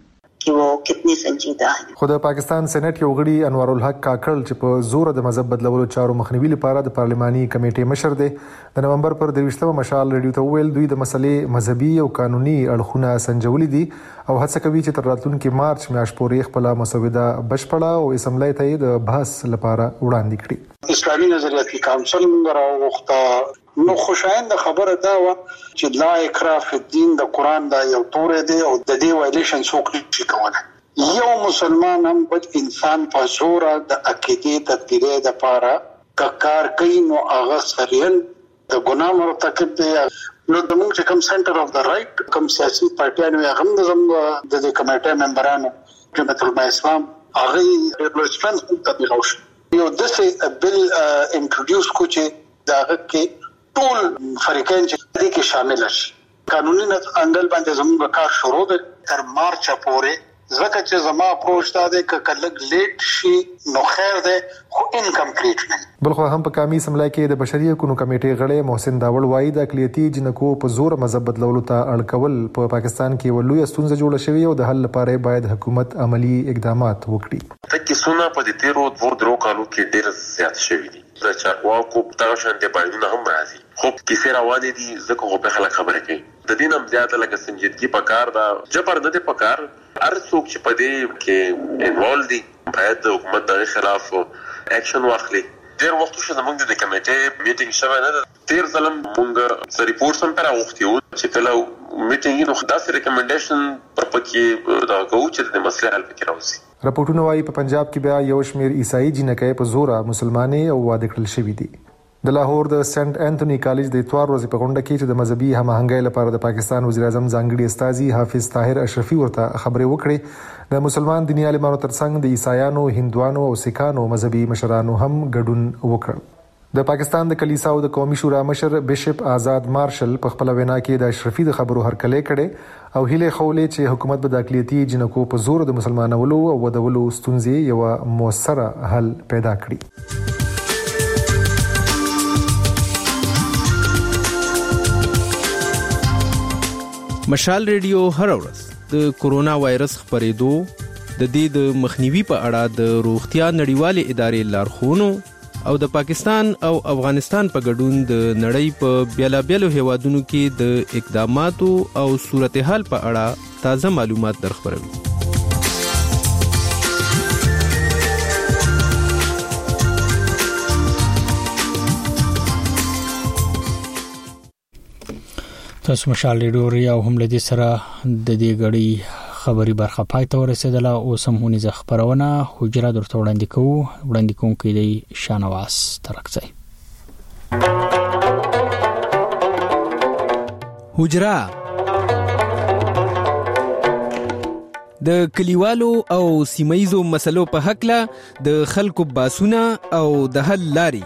कि वो कितनी संजीदा है. خو د پاکستان سېنات یو غړي انوار الحق کاکړ چې په زور د مذهب بدلولو چارو مخنیوي لپاره د پارلماني کمیټې مشر دی د نومبر پر درویشتمه مشال ریډیو ته ویل دوی د مسلې مذهبي او قانوني اړخونه سنجولي دي او هڅه کوي چې تر راتلونکي مارچ میاشت پورې خپل مسوده بشپړه او اسمبلی ته د بحث لپاره وړاندې کړي. اسلامي نظریاتي کونسل راوغوښته نو خوشاینده خبره دا و چې لا اکراه فی الدین د قران دا یو تورې دی او د دې وایلیشن څوک نشي کولای. یو مسلمان هم بد انسان په زور د عقیدې تطبیق د پاره کار کوي نو هغه سریل د ګناه مرتکب دی. نو د موږ چې کوم سنټر اف د رائټ کوم سیاسي پارټیانو یا هم د د دې کمیټې ممبرانو جمعیت العلماء اسلام هغه د ریسپانس تطبیق وشو. یو د څه بل انټروډیوس کو چې دا کې ټول فریقین چې دې کې شامل شي. قانوني انګل باندې زموږ کار شروع ده تر مارچ پورې زکه چې زما اپروچ تا ده ک کلک لیټ شي نو خیر ده خو انکمپلیټ نه. بلخو هم په قومي سملای کې د بشري حقوقو کمیټې غړي محسن داوړ وایي د اقلیتي جنکو په زور مذهب بدلولو ته اړ کول په پاکستان کې ولوي ستونزه جوړه شوې او د حل لپاره باید حکومت عملی اقدامات وکړي. تکي سونه په دې تیرو دوه درو کالو کې ډېر زیات شوی دي. د چارواکو په تاسو شانته باندې هم راځي. خو کیسه روانه دي ځکه په خلک خبره کوي. د دین هم زیاته لکه سنجیدګي پکار دا جبر نه دي پکار هر څوک چې په دې کې انوالو دي باید د حکومت د خلاف اکشن واخلي. ډیر وخت شو زمونږ د کمیټې میټینګ شوه نه تیر ظلم مونږ س ریپورت هم پر وختیو چې کله میټینګ نو خداسې ریکمنډیشن پر پکې دا کوو چې د مسلې حل پکې راوځي. راپورټونه وايي په پنجاب کې بیا یو شمېر عیسائی جنکې په زوره مسلمانې او واده کړل شوې دي. د لاهور د سنت انټونی کالج د اتوار ورځې په غونډه کې چې د مذهبي هماهنګۍ لپاره د پاکستان وزیر اعظم ځانګړي استاذي حافظ طاهر اشرفي ورته خبرې وکړې د مسلمان دیني عالمانو ترڅنګ د عیسایانو هندوانو او سیکانو مذهبي مشرانو هم ګډون وکړ. د پاکستان د کلیساو د قومي شورا مشر بشپ آزاد مارشل په خپل وینا کې د اشرفي د خبرو هرکلی کړي او هیله خولې چې حکومت به د اقلیتي جنکو په زور د مسلمانولو او ودولو ستونزې یو موثره حل پیدا کړي. مشال ریډیو هر ورځ د کورونا وایرس خپرېدو د دې د مخنیوي په اړه د روغتیا نړیوالې ادارې لارښوونو او د پاکستان او افغانستان په ګډون د نړۍ په بیلابیلو هیوادونو کې د اقداماتو او صورتحال په اړه تازه معلومات درخبروي. تاسو مشال ریډیو او هم لدی سره د دې غړي خبري برخه پای ته ورسېدله او سمونی ز خبرونه حجره درته وړاندې کوو وړاندې کوم کې دی شانواز ترکڅي. حجره د کلیوالو او سیمایزو مسلو په حق له د خلکو باسونه او د حل لاري.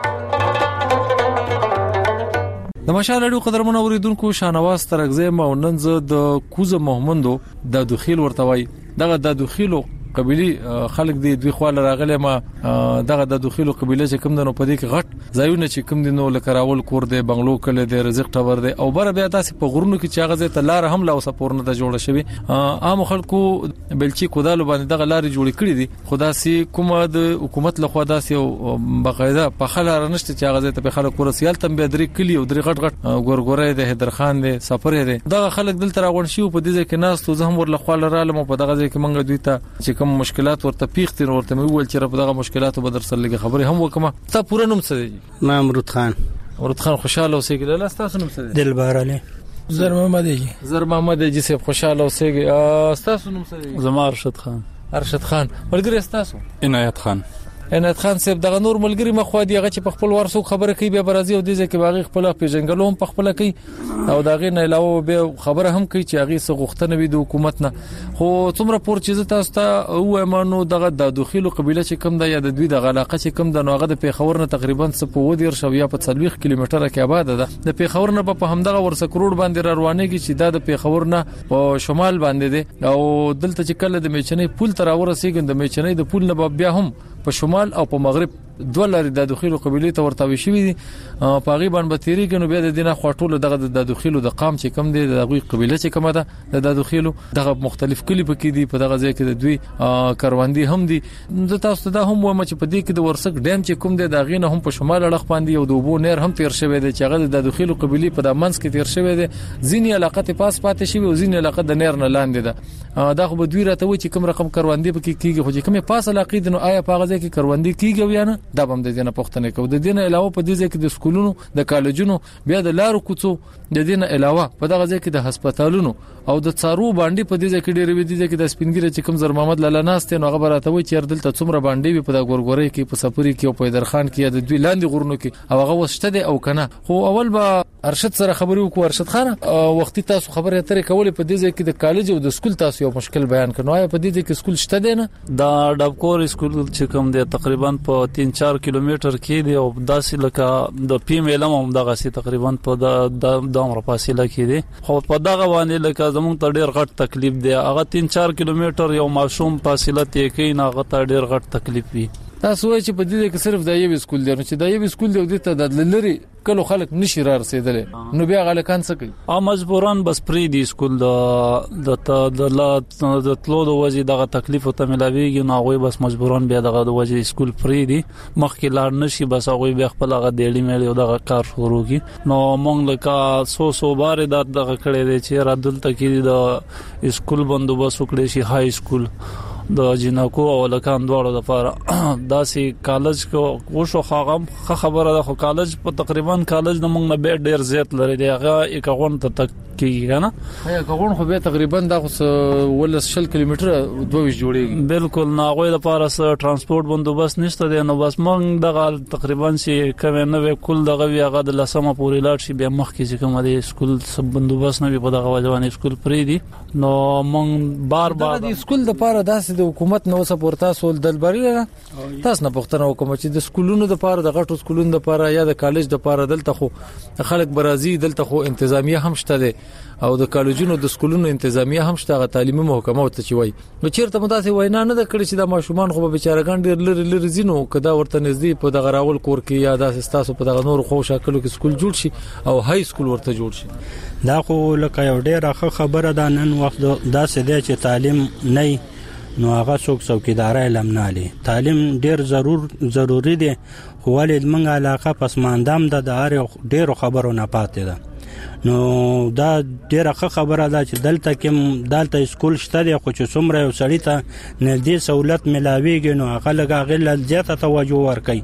د مشال اړو قدرمن اوریدونکو شانواز ترغزه ما وننز د کوزه محمدو د دخیل ورتوي دغه د دخیلو قبيلي خلک دی دوی خو راغله ما دغه د دخیلو قبيله چې کوم د نو پدې کې غټ ځایونه چې کوم د نو لکراول کور دی بنگلو کله دی رزق ټور دی او بر بیا تاسو په غرونو کې چې هغه ته لار هم لا سپورنه د جوړه شوی عام خلکو بلچی کودالو باندې دغه لار جوړ کړی دي خدا سي کومه د حکومت له خوا داسي بقاعده په خلاره نشته چې هغه ته په خلکو رسیال تم به درې کلی او درې غټ غټ ګورګورې د هدر خان دی سفر دی دغه خلک دلته راغون شي په دې کې ناس تو زهم ور لخوا لرالم په دغه ځای کې منګ دوی ته چې کوم مشکلات ورته پیښتي ورته ویل چې رب دغه مشکلات به در سره لګي خبره هم وکما تا پوره نوم څه دی؟ ما امرود خان. امرود خان خوشاله اوسېږي لاله تاسو نوم څه دی؟ دلبار علي. زر محمد جی. زر محمد جی سے خوشاله اوسېږي تاسو نوم څه دی؟ زما ارشد خان. ارشد خان ملګری تاسو؟ عنایت خان. عنایت خان صاحب دغه نور ملګری مخو دی هغه چې په خپل ورسو خبره کوي به برازي او د ځکه باغی خپل پیژنګلو هم په خپل کوي او دغه نه علاوه به خبره هم کوي چې هغه څه غوښتنه وي د حکومت نه خو څومره پور چې تاسو ته او مانو دغه د داخلو قبيله چې کم د یا د دوی د علاقه چې کم د نوغه د پیښور نه تقریبا په ودیر شو یا په څلويخ کیلومتره کې آباد ده د پیښور نه په همدغه ورسه کروڑ باندې را روانېږي چې دا د پیښور نه په شمال باندې ده او دلته چې کله د میچنې پول تر ورسېږي د میچنې د پول نه بیا هم په شمال او په مغرب دولار د داخلو قبيله ته ورتاوي شوی دي په غیبان به تیری کنو بیا د دینه خټول دغه د داخلو د قام چې کم دي د غوي قبيله چې کومه ده د داخلو دغه مختلف کلی پکې دي په دغه ځای کې د دوی کاروندي هم دي د تاسو ته هم و چې په دې کې د ورسک ډیم چې کوم دي د غینه هم په شمال اړخ باندې یو د وبو نیر هم تیر شوی دی چې هغه د داخلو قبيله په د منځ کې تیر شوی دی ځینی علاقه ته پاس پاتې شوی او ځینی علاقه د نیر نه لاندې ده دا خو به دوی راته و چې کوم رقم کاروندي پکې کیږي خو چې کومه پاس علاقه دي نو آیا په غزه کې کاروندي کیږي یا نه دا هم د دینه پښتنه کو د دینه علاوه په دې ځای کې د سکولونو د کالجونو بیا د لارو کوڅو د دینه علاوه په دغه ځای کې د هسپتالونو او د څارو باندې په دې ځای کې ډېر وی دي چې د سپینګری چې کوم زر محمد لاله ناست نو هغه راته و چې دلته څومره باندې په د ګورګوري کې په سفري کې او په درخان کې د دوی لاندې غرونو کې او هغه وسته دي او کنه خو اول به ارشد سره خبرې وکړو ارشد خان وختي تاسو خبره اترې کولې په دې ځای کې د کالج او د سکول تاسو یو مشکل بیان کړو آیا په دې ځای کې سکول شته دی نه دا ډبکور سکول چې کوم دی تقریبا په تین چار کیلومتر کې دی او داسې لکه د پی میلم هم دغه سي تقریبا په د دمر فاصله کې دی خو په دغه باندې لکه زموږ ته ډیر غټ تکلیف دی هغه تین چار کیلومتر یو ماشوم فاصله ته کې نه هغه ته ډیر غټ تکلیف وي تاسو وایئ چې په دې کې صرف د یو سکول دی نو چې د یو سکول دی د ته د لری کلو خلک نشي را رسیدل نو بیا غلکان څه کوي ا مجبوران بس پری دی سکول د د د لا د تلو د وجه دغه تکلیف ته ملاویږي نو هغه بس مجبوران بیا دغه د وجه سکول پری دی مخکې لار نشي بس هغه بیا خپل هغه دیړی مې دغه کار شروع کی نو مونږ لکه سو سو بار د دغه کړي دی چې را دلته کې د سکول بندوبست وکړي شي های سکول د جنکو او لکان دواړو لپاره داسې کالج کو وشو خاغم خبره ده خو کالج په تقریبا کالج د موږ نه به ډیر زیات لري دی هغه یکغون ته تک کیږي نه هي یکغون خو به تقریبا د ولس شل کیلومتر دوه جوړیږي بالکل ناغوي لپاره سره ترانسپورت بندوبست نشته دی نو بس موږ دغه تقریبا شي کمه نه کول دغه ویغه د لسمه پورې لاړ شي بیا مخکې چې کوم دی سکول سب بندوبست نه په دغه وجوانې سکول پری دی نو موږ بار بار د سکول د لپاره داسې د حکومت نو سپورتا سول دلبري تاسو نه پښتنه حکومت چې د سکولونو د لپاره د غټو سکولونو د لپاره یا د کالج د لپاره دلته خو خلک برازي دلته خو انتظامیه هم شته دي او د کالجونو د سکولونو انتظامیه هم شته غ تعلیمي محکمه ته چوي نو چیرته مداسه وینا نه د کړی چې د ماشومان خو به بیچارهګان ډیر لری لری زینو کدا ورته نږدې په دغه راول کور کې یا د تاسو په دغه نور خو شکلو کې سکول جوړ شي او های سکول ورته جوړ شي دا خو لکه یو ډیر ښه خبره ده نن وخت داسې دی چې تعلیم نه نو هغه څوک څوکیدار علم نه لري تعلیم ډیر ضرور ضروری دی خو ولې موږ علاقه پسماندام د هر ډیرو خبرو نه پاتې ده نو دا ډیره ښه خبره ده چې دلته کې دلته سکول شته دی خو چې څومره یو سړی ته نږدې سہولت ملاويږي نو هغه لږه غل زیاته توجه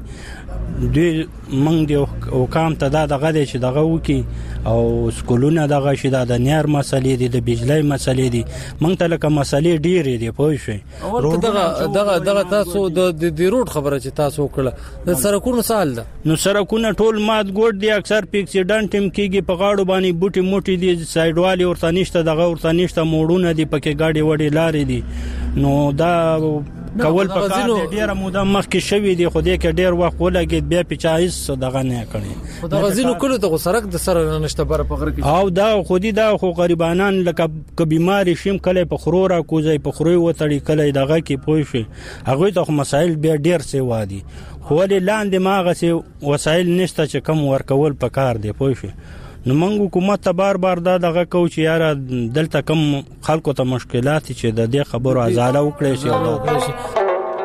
ورکړي دوی موږ دی حکام ته دا دغه دی چې دغه وکي او سکولونه دغه شي د نیر مسلې دي د بجلی مسلې دي موږ ته لکه مسلې ډېرې دي پوه شئ دغه دغه دغه تاسو د د روډ خبره چې تاسو وکړه د سرکونو سال ده نو سرکونه ټول مات ګوډ دي اکثر په اکسیډنټ هم کیږي په غاړو باندې بوټي موټي دي سایډوالي ورته نشته دغه ورته نشته موړونه دي پکې گاډي وړي لارې دي نو دا کول په کار ډیره موده مخکې شوی دی خو دې کې ډیر وخت ولګید بیا په چایس دغه نه کړي دا غزینو کله ته سرک د سره نشته بر په غره کې او دا خودي دا خو غریبانان لکه ک بیماری شیم کله په خرورا کوزي په خروي وتړي کله دغه کې پوي شي هغه ته مسائل بیا ډیر سی وادي خو ولې لاندې ماغه سي وسایل نشته چې کم ورکول په کار دی پوي شي نو موږ حکومت ته بار بار دا دغه کو چې یاره دلته کم خلکو ته مشکلات چې د دې خبرو ازاله وکړي شي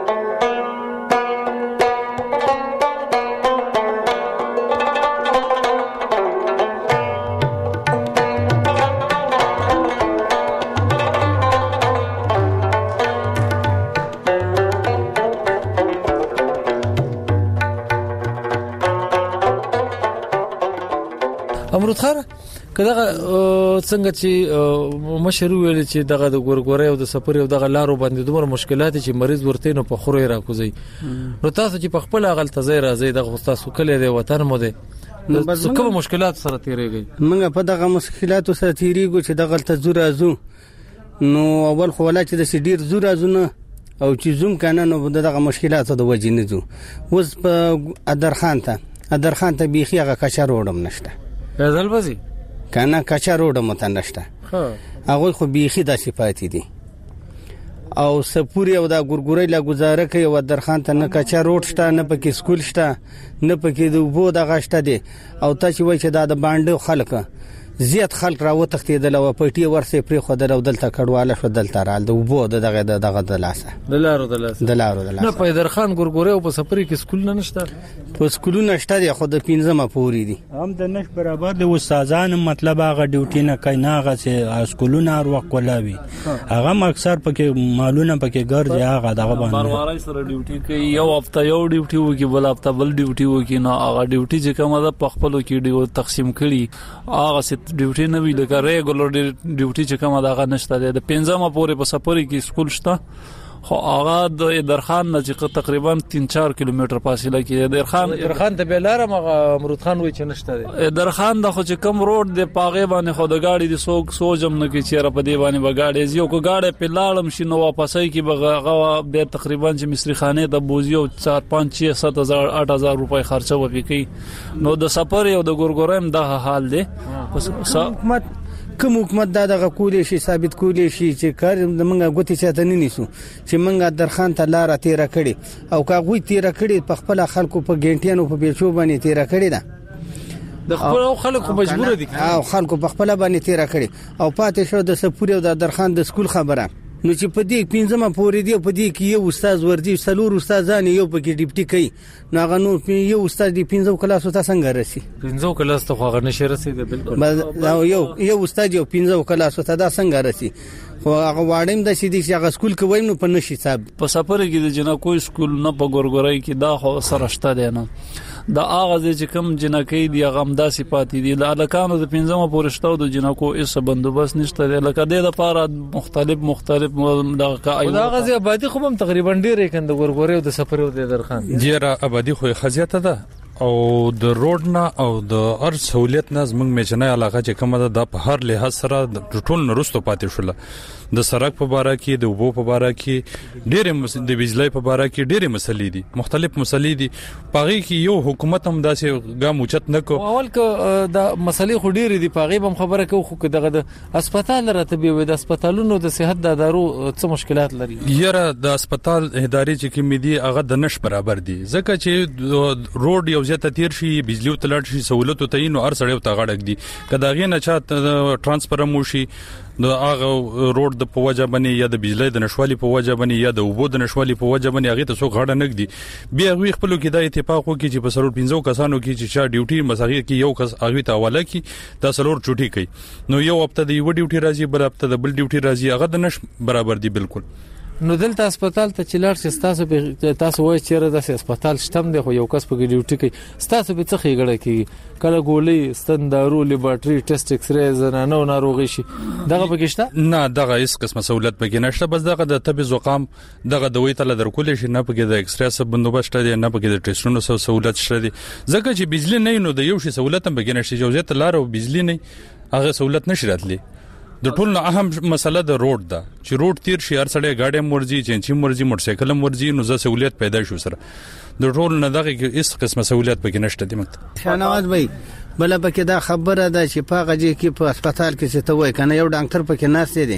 امرود خار کله څنګه چې مشر ویل چې دغه د ګورګوري او د سفر او دغه لارو باندې دومره مشکلات چې مریض ورته نو په خوري راکوزي نو تاسو چې په خپل غلطه ځای راځي دغه تاسو کله دی وطن مو دی نو کوم مشکلات سره تیریږي موږ په دغه مشکلات سره تیریږو چې دغه غلطه زور ازو نو اول خو ولا چې د سډیر زور ازونه او چې زوم کنه نو دغه مشکلات د وجې نه زو وز په ادرخان ته ادرخان ته بيخي هغه کچا روډم نشته بدل بزي کنه کچا روډم ته نشته هغه خو بيخي د صفات دي او سپوري او دا ګورګوري لا گزاره کوي و درخان ته نه کچا روډ شته نه پکې سکول شته نه پکې د وبو د غشته دي او ته چې وای چې دا د باندې خلک زیات خلک راو تختیدل او پټي ورسې پرې خو درو دلته کډواله شو دلته رال د وبو دغه دغه د لاسه د لارو د لاسه د لارو د لاسه نه پیدر خان ګورګوري او په سپری کې سکول نه نشته په سکول نشته دی خو د پینځمه پوری دي هم د نش برابر د استادانو مطلب هغه ډیوټي نه کوي نه هغه چې سکولونه هر وخت کولاوي هغه اکثر پکې مالونه پکې ګرځي هغه دغه باندې بروارای سره ډیوټي کوي یو هفته یو ډیوټي وکي بل هفته بل ډیوټي وکي نو هغه ډیوټي چې کومه ده په خپل کې ډیو تقسیم کړي هغه ډیوټي نه وی لکه ریګولر ډیوټي چې کومه دغه نشته د پنځمه پورې په سفر کې سکول شته خو هغه د درخان نه چې تقریبا تین چار کیلومتر فاصله کې درخان درخان ته بلاره مغه امرود خان وای چې نشته دی درخان د خو چې کم روډ د پاغه باندې خو د گاډي د سوق سوجم نه کې چیرې په دی باندې بغاډي زیو کو گاډي په لاړم شي نو واپسای کې بغه به تقریبا چې مصری خانه د بوزیو چار پنځه شش سات هزار آठ هزار روپۍ خرچه وکړي نو د سفر یو د ګورګورم د حال دی حکومت کوم حکومت دا دغه کولې شي ثابت کولې شي چې کار منګه غوتی چاته نه نیسو چې منګه درخان ته لار تیر کړي او کا غوي تیر کړي په خپل خلکو په ګنټیانو په بیچو باندې تیر کړي دا د خپل خلکو مجبور دي او خلکو په خپل باندې تیر کړي او پاتې شو د سپوري او د درخان د سکول خبره نو چې په دې پنځمه پورې دی په دې کې یو استاد ورځي سلور استادان یو پکې ډیپټي کوي نو هغه نو یو استاد دی پنځو کلاسو ته څنګه راسي پنځو کلاس ته هغه نشه راسي بالکل یو یو استاد یو پنځو کلاسو ته دا څنګه راسي خو هغه واړم د سیدي چې هغه سکول کې وایم نو په نشي صاحب په سفر کې د جنا کوئی سکول نه په ګورګورای کې دا خو سره شته دی نه دا اغاز چې کوم جنکې دی غمدا صفات دي د الکانو د پنځمه پورشتو د جنکو ایس بندوبست نشته دی لکه د لپاره مختلف مختلف د قایو دا غزي آبادی خو هم تقریبا ډیره کند ګورګوري او د سفر او د درخان جیره آبادی خو خزیته ده او د روډ نه او د هر سہولیت نه زمنګ میچنه علاقه چې کومه ده د په هر لحاظ سره د ټول نرستو پاتې شول د سړک په باره کې د وبو په باره کې ډېر د بجلی په باره کې ډېر مسلې دي مختلف مسلې دي پاغي کې یو حکومت هم داسې ګام اوچت نه کو اول ک د مسلې خو ډېر دي پاغي هم خبره کو خو دغه د هسپتال راته به د هسپتالونو د صحت د ادارو څه مشکلات لري یره د هسپتال ادارې چې کوم دي هغه د نش برابر دي ځکه چې روډ یو زیاته تیر شي بجلی او تلل شي سہولت ته نو هر سړی ته غړک دي کداغې نه چا ترانسفر مو شي د هغه روډ د پوجا باندې یا د بجلی د نشوالي په وجه باندې یا د وبو د نشوالي په وجه باندې هغه ته څو غړ نه کړي بیا غوي خپل کې د اتفاق وکړي چې په سرور پنځو کسانو کې چې چا ډیوټي مساغي کې یو کس هغه ته حواله کړي دا سرور چټي کوي نو یو هفته د یو ډیوټي راځي بل هفته د بل ډیوټي راځي هغه د نش برابر دي بالکل نو دلته هسپتال ته چلار چې تاسو به تاسو وایي چې د هسپتال شتم دی خو یو کس په ډیوټي کوي تاسو به څه خېګړه کوي کله ګولې ستندارو لیبارټري ټیسټ ایکس ری زنانو ناروغي شي دغه پکښته نه دغه هیڅ قسمه سہولت پکې نشته بس دغه د طب زقام دغه دوی ته درکول شي نه پکې د ایکس ری سب بندوبست دی نه پکې د ټیسټونو سو سہولت شته دي ځکه چې بجلی نه نو د یو شي سہولت هم پکې نشته جوړه لار او بجلی نه هغه سہولت نشي راتلی د ټول نه اهم مسله د روډ ده چې روډ تیر شي هر سړی گاډي مرزي چنچي مرزي موټر سایکل مرزي نو زه سہولت پیدا شو سره د ټول نه دغه هیڅ قسمه سہولت پکې نشته دی مت شانواز بھائی بل پکې دا خبره ده چې پاغه جې کې په هسپتال کې څه ته وای کنه یو ډاکټر پکې ناشته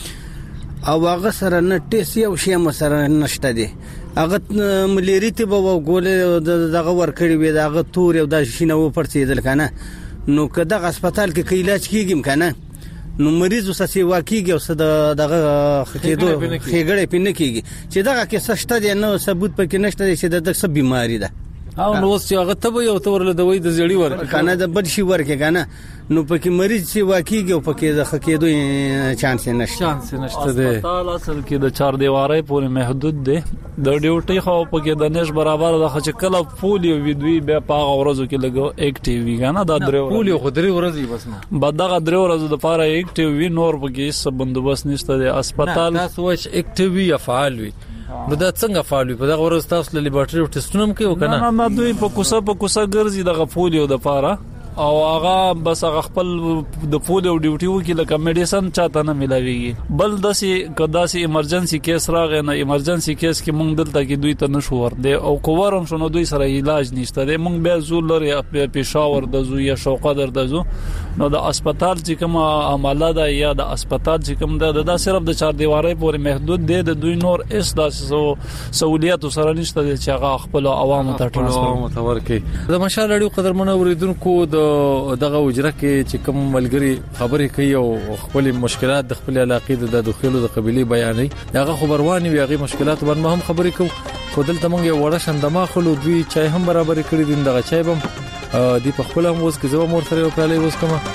دي او هغه سره نه ټیس یو شی مسره نشته دي هغه ملیری ته به وګول دغه ور کړی وي دغه تور یو د شینه و پرڅېدل کنه نو کله هسپتال کې علاج کیږم کنه نو مریض وسه واکیږي او صد دغه خېدو خېګړې پینې کیږي چې دغه کې سشته دي نو ثبوت پکې نشته چې د څه بیماری ده او نو چې هغه ته یو تور له دوی د زړی ورک کنه د بد شي ورکه کنه نو پکې مریض چې واکیږي او پکې د خېدو چانس نشته چانس نشته ده هسپتال اصل کې د چار دیوارې پورې محدود دي د ډیوټي خو پکې د نش برابر د خچ کله پولیو ویدوی به پاغه ورځو کې لګو اکټیو وی غانا د درو پولیو خو درې ورځې بس نه بدغه درو ورځو د پاره اکټیو وی نور پکې سب بندوبست نشته د هسپتال تاسو وش اکټیو وی فعال وی نو دا څنګه فعال وي په دغه ورځ تاسو له لیبارټري ټیسټونه کوي کنه نه نه دوی په کوسه په کوسه ګرځي د غفولیو د پاره او هغه بس هغه خپل د پولیو ډیوټي وکي لکه میډیسن چاته نه ملاويږي بل داسې کداسې ایمرجنسي کیس راغی نه ایمرجنسي کیس کې مونږ دلته کې دوی ته نشو ورده او کوورم شنو دوی سره علاج نشته د مونږ به زول لري پېښور د زو یا شوقه در د زو نو د هسپتال چې کوم عمله ده یا د هسپتال چې کوم ده دا صرف د چار دیواري پورې محدود دي د دوی نور اس داسې سہولیات سره نشته چې هغه خپل عوامو ته ټرانسفر کړي د مشال رادیو قدرمن اوریدونکو د دغه وجره کې چې کوم ملګری خبرې کوي او خپل مشکلات د خپل علاقې د داخلو د قبيله بیانې هغه خبروانی وي هغه مشکلات باندې هم خبرې کوي خو دلته موږ یو وړه شندما خلو دوی چای هم برابر کړی دي دغه چای بم دی په خپل هم وس کې زو مور سره وکړلې وس کومه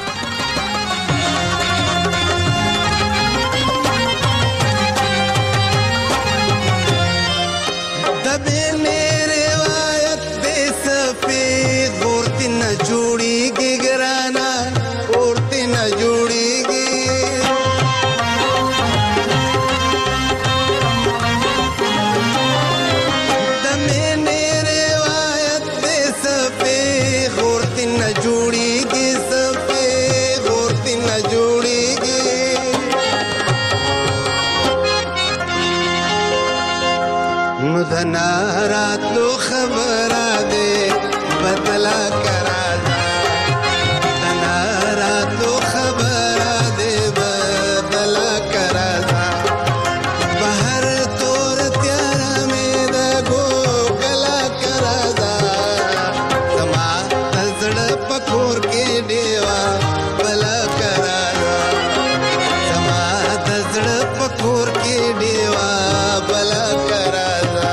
راتلو خبره ده بدلا کرا دا راتلو خبره ده بدلا کرا دا بهر تور تیار می د گو کلا کرا دا سما تزړ پکور کې دیوا بلا کرا دا سما تزړ پکور کې دیوا بلا کرا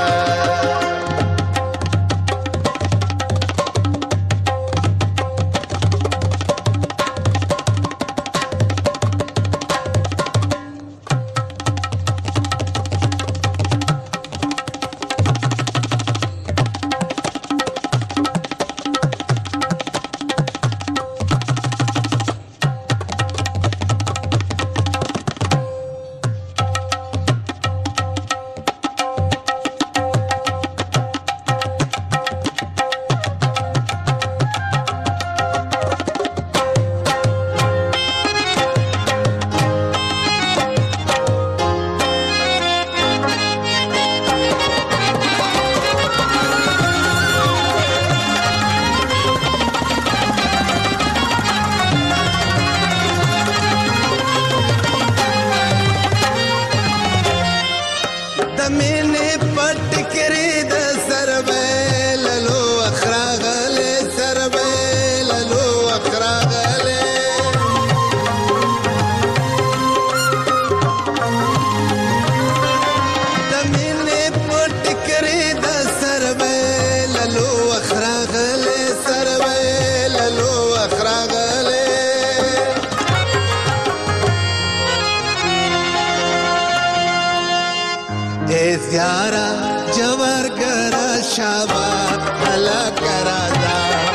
यारा जवर करा शाबा भला करा दा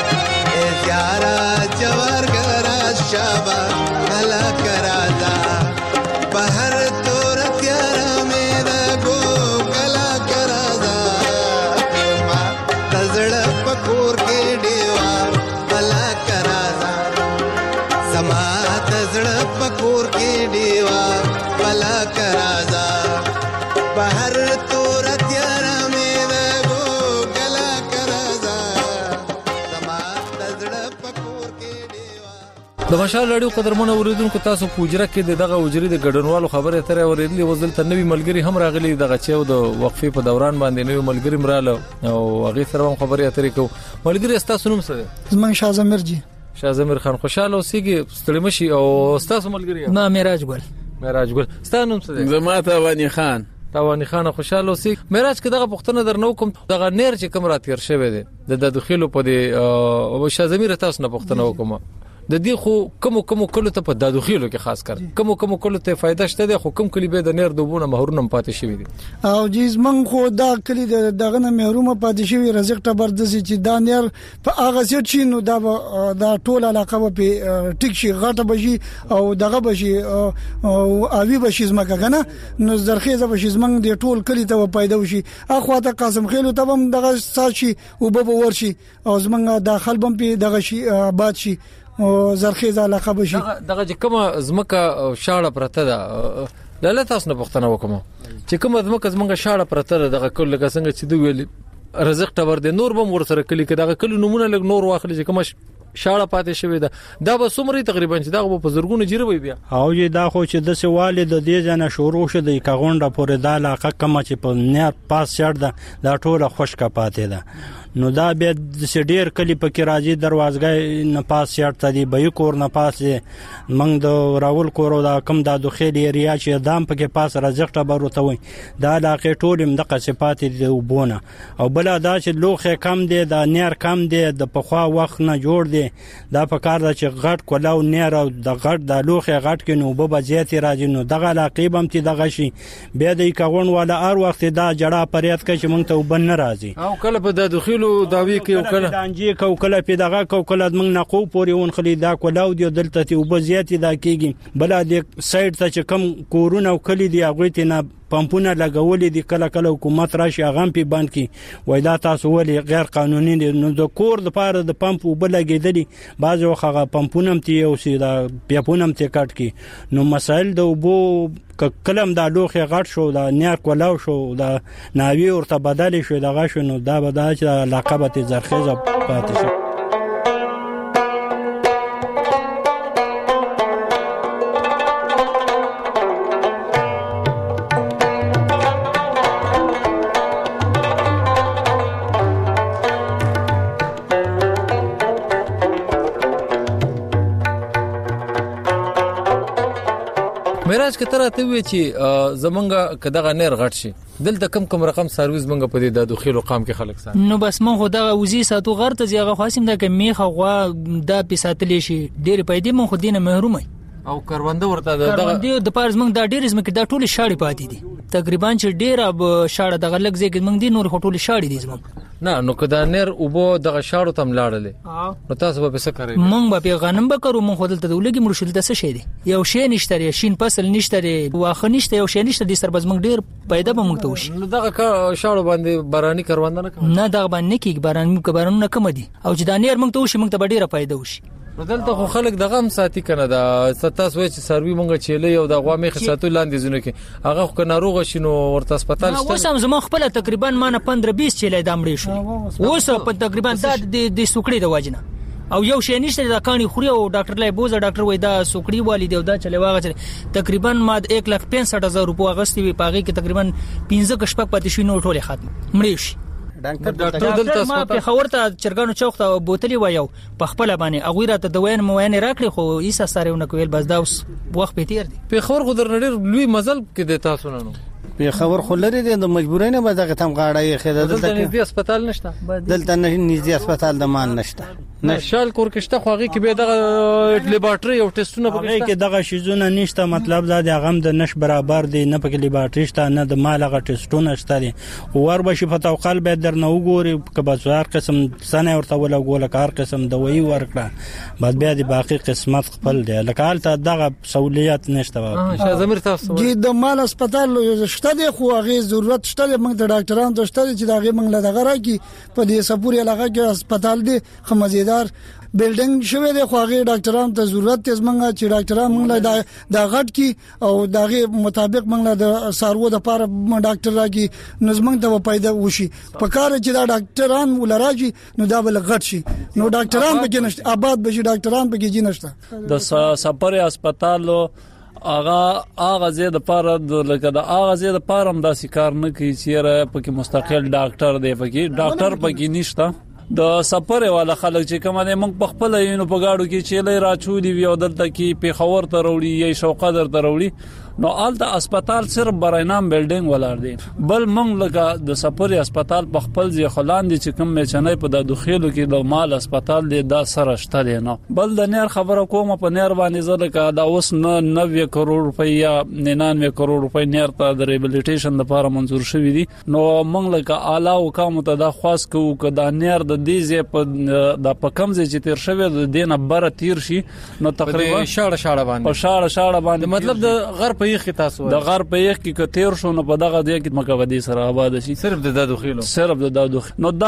ए यारा जवर करा शाबा भला करा दा बहर तोर त्यारा मेरा गो कला करा दा मा तजड़ पकोर के देवा भला करा दा समा तजड़ पकोर के देवा भला करा दा बहर तोर त्यारा मेरा गो गला करजा समा तजड़ पकोर के देवा د مشال رادیو قدرمن اوریدونکو تاسو پوجره کې دغه وجري د ګډنوالو خبره ترې اوریدلې وزل ته نوی ملګری هم راغلي دغه چې د وقفې په دوران باندې نوی ملګری مراله او هغه سره هم خبرې اترې کو ملګری تاسو نوم څه دی زمون شازمیر جی شازمیر خان خوشاله اوسېږي ستړي مشي او تاسو ملګری ما معراج ګل معراج ګل تاسو نوم څه دی زما ته ونی خان توانی خان خوشاله اوسې معراج کې دغه پښتنه درنو کوم دغه نیر چې کوم راتیر شوی دی د داخلو په دی او شازمیر تاسو نه پښتنه وکم د دې خو کوم کوم کلو ته په دادوخیلو کې خاص کر کوم کوم کلو ته فائدہ شته د خو کوم کلی به د نیر دوبونه مهرونه پاتې شوی دي او جیز من خو دا کلی دغه نه مهرومه پاتې شوی رزق تبردسي چې دا نیر په هغه څه چې نو دا دا ټول علاقه په ټیک شي غټه بشي او دغه بشي او اوی بشي زمکه کنه نو زرخیزه بشي زمنګ د ټول کلی ته پیدا وشي اخو ته قاسم خیلو ته هم دغه ساشي او به ورشي او زمنګ داخل بم په دغه شي آباد شي او زرخیزه علاقه بشي دغه کومه زمکه شاړه پرته ده لاله تاسو نه پښتنه وکم چې کومه زمکه زمنګ شاړه پرته ده دغه کله څنګه چې دوی ویل رزق تبر د نور بم ور سره کلی کداغه کله نمونه لګ نور واخلي چې کومه شاړه پاتې شوی ده دا به سمري تقریبا چې دا په زرګونو جیره بیا او یې دا خو چې د سوال د دې ځنه شروع شو د کاغونډه پورې د علاقه کما چې په نیر پاس چړ ده دا ټوله خوشکه پاتې ده نو دا به د سډیر کلی په کې راځي دروازګۍ نه پاس چړ ته دی به کور نه پاس منګ د راول کور دا کم د دوخېل ایریا چې دام په کې پاس رزق تبر وته وي دا علاقه ټول د قصفات دی وبونه او بل دا چې لوخه کم دی د نیر کم دی د پخوا وخت نه جوړ دی دا په کار د چې غټ کولاو نیر او د غټ د لوخه غټ کې نو به زیات راځي نو دغه علاقه بم تی دغه شي به د کاغون والا ار وخت دا جړه پریات کې چې مونږ ته وبن نه راځي او کله په د دخیلو داوی کې کله دانجی کو کله په دغه کو کله موږ نقو پورې ون خلی دا کولاو دی دلته تی وب زیات دا کېږي بل د سایډ ته چې کم کورونه او کلی دی هغه ته نه پمپونه لګولې دي کله کله حکومت راشي هغه په باند کې وای دا تاسو ولې غیر قانوني دي نو د کور د پاره د پمپ وبل لګېدلي بعض وخت هغه پمپونه تی او سیدا پیپونه تی کټ کې نو مسائل د وبو کلم د لوخه غټ شو د نیر کولاو شو د ناوی ورته بدل شو دغه شو نو دا به د لقبت زرخیزه پاتې شو میراج کتره ته وی چې زمونږه کداغه نیر غټ شي دلته کم کم رقم سرویس منګه په دې د دخیلو قام کې خلک سره نو بس مون خو دا وزي ساتو غر ته زیغه خاصم دا کې میخه غوا دا پیساتلې شي ډېر پیدا مون خو دینه محروم او کرونده ورته دغه کرونده د پارز منګ دا ډېر زمکه دا ټول شاړې پاتې دي تقریبا چې ډېر اب شاړه دغه لګ زګ منګ دي نور ټول شاړې دي زموږ نه نو کدا نیر او بو دغه شاړو تم لاړلې نو تاسو به څه کوي مونږ به په غنم به کړو مونږ خپل ته ولګي مرشل د څه شي دي یو شی نشته شین فصل نشته واخه نشته یو شی نشته د سربز مونږ ډېر پیدا به مونږ ته وشي نو دغه شاړو باندې باراني کرونده نه نه دغه باندې کې باران مونږ بارانونه کم دي او چې د نیر مونږ ته وشي مونږ ته ډېر پیدا وشي دلته خو خلک دغه هم ساتي کنه دا ستاسو وای چې سروي مونږ چيلې او د غوا میخ ساتو لاندې زونه کې هغه خو ناروغ شینو ورته هسپتال شته اوس هم زما خپل تقریبا مانه پندرہ بیس چيلې دامړې شو اوس په تقریبا د د سوکړې د واجنه او یو شی نشته دا کانی خوري او ډاکټر لای بوزه ډاکټر وای دا سوکړی والی دی او دا چلے واغه چلے تقریبا ما یک لک پنځه هزار روپیا غستې وی پاغي کې تقریبا پنځه کشپک پاتې شي نو ټوله ختم مړې شي ډاکټر دلته ما په خورته چرګانو چوخ ته بوتلې وایو په خپل باندې اغه راته د وین موانه راکړي خو ایسا سارهونه کویل بس دا وخت په تیر دي په خور خو درنډر لوی مزل کې د تاسو نه په خبر خلری دي د مجبورینه به دغه تم غاړه خېده دلته نږدې هسپتال نشته دلته نه نږدې هسپتال د مان نشته نشال کورکشته خوږی کې به دغه لیبارټري او ټیسټونه به کې دغه شیزونه نشته مطلب دا د غم د نش برابر دي نه پکې لیبارټري شته نه د مالغه ټیسټونه شته دي ور بشي په توقال به در نه وګوري کبه زار قسم سنه ورته ولا ګول کار قسم دوی ورکړه بعد بیا د باقي قسمت خپل دي لکه ته دغه سہولیت نشته اه زمير تاسو د مال هسپتال شته دي خو هغه ضرورت شته موږ د ډاکټرانو ته شته چې دغه موږ له دغه راکی په دې سپوري علاقه کې هسپتال دي خمزیدار بلډینګ شوی دی خو هغه ډاکټرانو ته ضرورت تیز منګه چې ډاکټران موږ له د غټ کی او دغه مطابق موږ له د سارو د پاره ډاکټر راکی نظم ته پیدا وشي په کار چې دا ډاکټران ولراجي نو دا بل غټ شي نو ډاکټران به کې نشته آباد بشي ډاکټران به کې نشته د سپوري هسپتال اغه اغه زید پاره د لکه د اغه زید پاره هم د سکار نه کوي چې پکې مستقل ډاکټر دی پکې ډاکټر پکې نشته د سفر والا خلک چې کومه موږ په خپل یو په گاډو کې چيلې راچولې وي او دلته کې په خور ته وروړي یا شوقه در ته وروړي نو آل د هسپتال صرف برینام بلډینګ ولر دی بل مونږ لکه د سپوري هسپتال په خپل ځای خلاندې چې کوم میچنې په د دخیلو کې د مال هسپتال دی دا سره شته دی نو بل د نیر خبره کوم په نیر باندې زره کا دا اوس نوي کروڑ روپۍ یا ننانوي کروڑ روپۍ نیر ته د ریبلیټیشن لپاره منزور شوی دي نو مونږ لکه اعلی حکام ته دا خاص کوو ک دا نیر د دې ځای په د په کم ځای چې تیر شوی د دینه بره تیر شي نو تقریبا شاړه شاړه باندې په شاړه شاړه باندې مطلب د غر په یخ تاسو د غر په یخ کې کتیر شو نو په دغه ځای کې مکودي سره آباد شي صرف د دادو خېلو صرف د دادو نو دا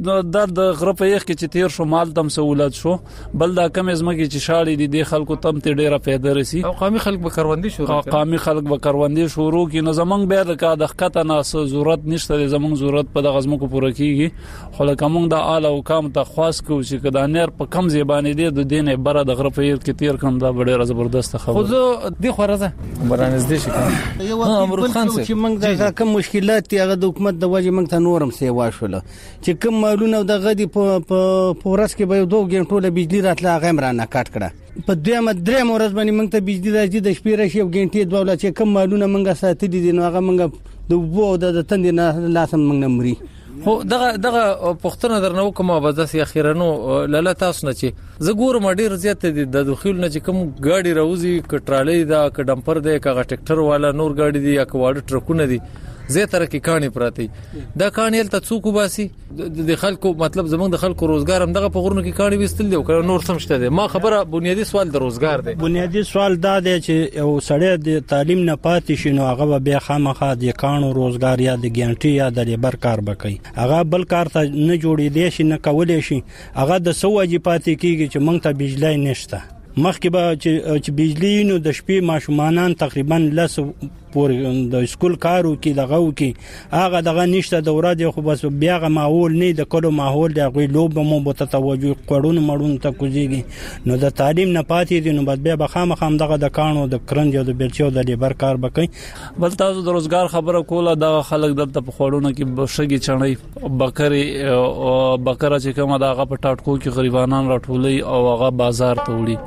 د غر په یخ کې چې تیر شو مال تم سہولت شو بل دا کم ازمه کې چې شاړې دي د خلکو تم ته ډیره پیدا رسی او قومي خلک به کاروندي شروع کړي قومي خلک به کاروندي شروع کړي نو زمونږ به د کا د خطه نه ضرورت نشته زمونږ ضرورت په دغه ځمکو پوره کیږي خو لکه مونږ د اعلی حکام ته خاص کوو چې کدا نیر په کم زبانه دي د دینه بره د غر په یخ کې تیر کم دا ډیره زبردست خبره خو زه د خورزه برانز دي شي یو امرود خان چې موږ د کوم مشکلات هغه د حکومت د وجه موږ ته نورم سیوا شول چې کوم مالونه د غدي په پورس کې به دوه غنټو له بجلی راتله هغه مرانه کټ کړه په دویمه درېم ورځ باندې موږ ته بجلی راځي د شپې راشي او غنټې دوه چې کوم مالونه موږ ساتلي دي نو هغه موږ د وو د تندې نه لاسم موږ نه مري خو دغه دغه پښتنه درنو کومه وځه سي اخیرانو لاله تاسو نه چې زګور مډیر زیات دي د دخول نه چې کوم ګاډي راوځي کټرالې دا ک ډمپر دی ک ټریکټر والا نور ګاډي دي یا ک واړه ټرکونه دي زه تر کې کاني پراتی دا کاني تل څوک باسي د خلکو مطلب زمونږ د خلکو روزګار هم دغه په غورونو کې کاني وستل دی او نور سم شته دي ما خبره بنیادی سوال د روزګار دی بنیادی سوال دا دی چې یو سړی د تعلیم نه پاتې شي نو هغه به خامخا د کانو روزګار یا د ګانټي یا د لیبر کار وکړي هغه بل کار ته نه جوړې دی شي نه کولې شي هغه د سوجي پاتې کیږي چې مونږ ته بجلی نشته مخکې به چې بجلی نو د شپې ماشومان تقریبا لس پورې د سکول کارو کې دغه کې هغه دغه نشته د ورځې خو بس بیا غ ماحول نه د کلو ماحول د غوي لوب مو بوته توجه کړون مړون ته کوزيږي نو د تعلیم نه پاتې دي نو بیا به خامخام دغه د کانو د کرنج او د بیلچو د لیبر کار وکړي بل تاسو د روزګار خبره کوله د خلک دلته په خوړونو کې بشګي چړې بکری او بکره چې کومه دغه په ټاټکو کې غریبانان راټولي او هغه بازار ته وړي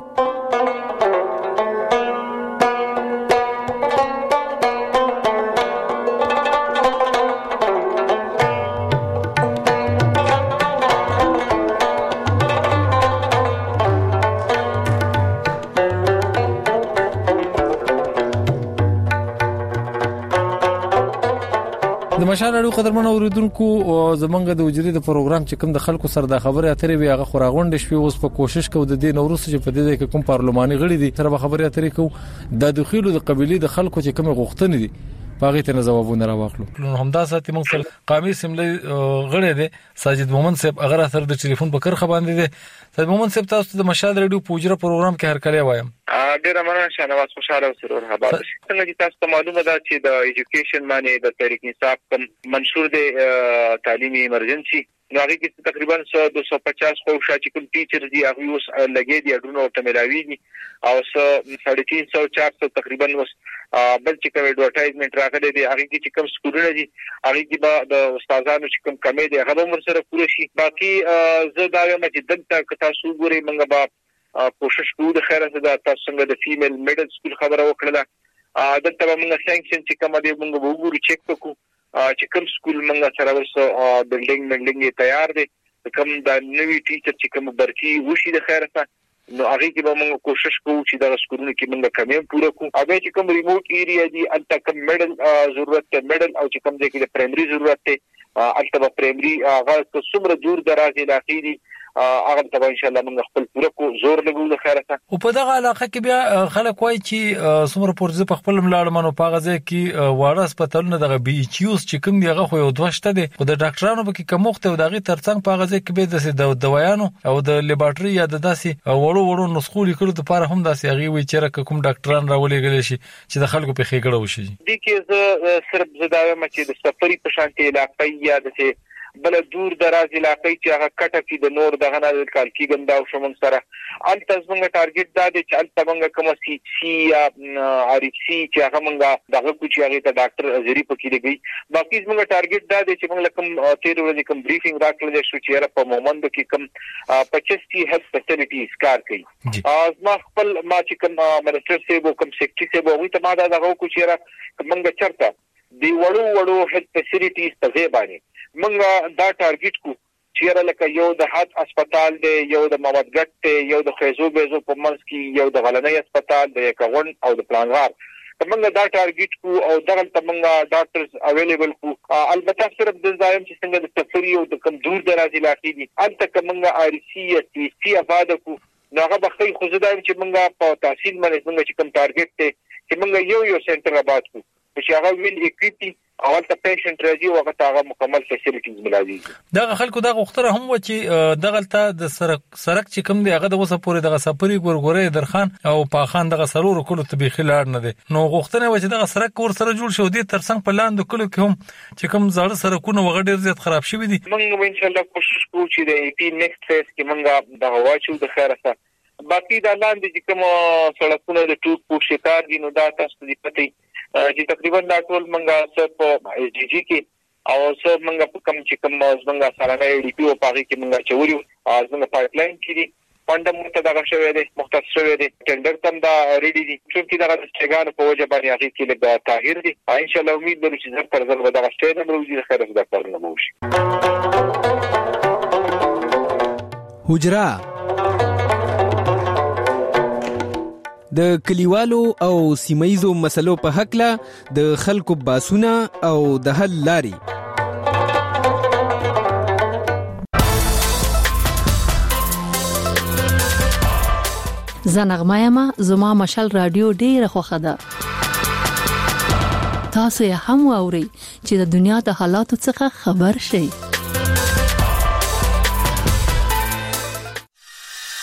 د مشال اړو قدرمن اوریدونکو زمونږ د وجري د پروګرام چې کوم د خلکو سره د خبرې اترې وی هغه خوراغونډ شوي اوس په کوشش کوو د دې نورس چې په دې کې کوم پارلماني غړي دي سره خبرې اترې کوو د دخیلو د قبيله د خلکو چې کوم غوښتنې دي باغې ته جوابونه راوخلو نو همدا ساتي موږ سره قامي سیملې غړي دي ساجد مومن صاحب اگر اثر د ټلیفون په کرخه باندې دي ساجد مومن صاحب تاسو د مشال ریډیو پوجره پروګرام کې هر کله وایم ډیر مننه شنواز خوشاله اوسئ ورحمت څنګه چې تاسو ته معلومه ده چې د ایجوکیشن باندې د تحریک انصاف کوم منشور دی تعلیمي ایمرجنسي نو هغه کې تقریبا دو سو پچاس خو شاته کوم ټیچر دی هغه اوس لګي دی اډونو ته ملاويږي او څو تین سو چار سو تقریبا اوس بل چې کوم ایڈورټایزمنت راغلي دی هغه کې کوم سکولونه دي هغه کې به د استادانو چې کوم کمی دی هغه هم سره پوره شي باقي زه دا وایم چې دلته تاسو ګورئ منګه با کوشش کوو د خیره څخه د تاسو څنګه د فیمیل میډل سکول خبره وکړه دلته موږ سانکشن چې کوم دی موږ وګورو چیک وکړو چې کوم سکول موږ سره وسو بلډینګ بلډینګ تیار دي کوم د نوی ټیچر چې کوم برکی وشي د خیره څخه نو هغه کې به موږ کوشش کوو چې دا سکولونه کې موږ کمې پوره کوو هغه چې کوم ریموټ ایریا دي الته کوم میډل ضرورت ته میډل او چې کوم ځای کې د پرایمري ضرورت ته الته به پرایمري هغه څومره دور دراز علاقې دي هغه ته ان شاء الله موږ خپل پوره کو زور لګو د خیره څخه او په دغه علاقه کې بیا خلک وایي چې څومره پورځ په خپل ملاړمنو پاغه ځای کې واړه هسپتالونه دغه بي ایچ یوز چې کوم دیغه خو یو دوشته دي خو د ډاکټرانو په کې کومخته او دغه ترڅنګ پاغه ځای کې به د دوايانو او د لیبارټري یا د داسې وړو وړو نسخو لیکلو لپاره هم داسې هغه وی چې کوم ډاکټران راولېګل شي چې د خلکو په خېګړه وشي دي کې زه صرف زداوم چې د سفري په شانتي علاقې یا د بل دور دراز علاقې چې هغه کټه کې د نور دغه نه کال کې ګندا او شومن سره الته زموږ ټارګټ دا دی چې الته موږ کوم سی سی یا ار اف سی چې هغه موږ دغه کوم چې هغه ته ډاکټر ازری پکې لګي باقي زموږ ټارګټ دا دی چې موږ کوم تیر ورځې کوم بریفینګ راکړل شو چې په مومند کې کوم پچاس هیلث فیسیلیټیز کار کوي از ما خپل ما چې کوم منسټر سیبو کوم سیکټری سیبو وي ته ما دا دغه کو چې موږ چرته دی وړو وړو هیلث فیسیلیټیز په ځای باندې موږ دا ټارګټ کو چې لکه یو د حد هسپتال دی یو د موادګټ دی یو د خیزو بیزو په منځ کې یو د غلنۍ هسپتال دی یکغون او د پلانغار موږ دا ټارګټ کو او دغه ته موږ ډاکټرز اویلیبل کو البته صرف د ځایم چې څنګه د سفري او د کم دور دراز علاقې دي البته موږ ار سی سی سی افاده کو ناغه بخې خو زدایم چې موږ په تحصیل باندې موږ چې کوم ټارګټ ته چې موږ یو یو سنټر آباد کو چې هغه ویل اکویپی او ته پیشنټ راځي او هغه ته مکمل فیسیلیټیز ملایي دا خلکو دا غوښتنه هم و چې دغه ته د سرک سرک چې کوم دی هغه د وسه پورې دغه سفري ګورګورې درخان او پاخان دغه سرور کولو ته به خلار نه دي نو غوښتنه و چې دغه سرک ور سره جوړ شو دي ترڅنګ په لاندې کولو کې هم چې کوم زړه سرکونه وغه ډیر زیات خراب شوی دي موږ ان شاء الله کوشش کوو چې د ای پی نیکسټ فیز کې موږ دغه واچو د خیره سره باقي دا لاندې چې کوم سړکونه د ټوپ پوښ شکار دي نو دا تاسو دې پته چې تقریبا دا ټول منګه سب په ایس ډي جی کې او سب منګه په کم چې کوم منګه سره ای ډي پی او پاږي کې منګه چوري او منګه پایپ لاین کې دي پاندې مت دا شوی دی مختص شوی دی ټندر تم دا ریډي دي چې دا د ستګان په وجه باندې هغه کې له طاهر دي ان شاء الله امید لرو چې زر پر زر ودا غشته نه مروزي خیر زده کارونه وشي حجرا د کلیوالو او سیمایزو مسلو په حق له د خلکو باسونه او د حل لاري زنغمایما زما مشال رادیو ډیره خوخه ده تاسو یې هم واورئ چې د دنیا د حالاتو څخه خبر شئ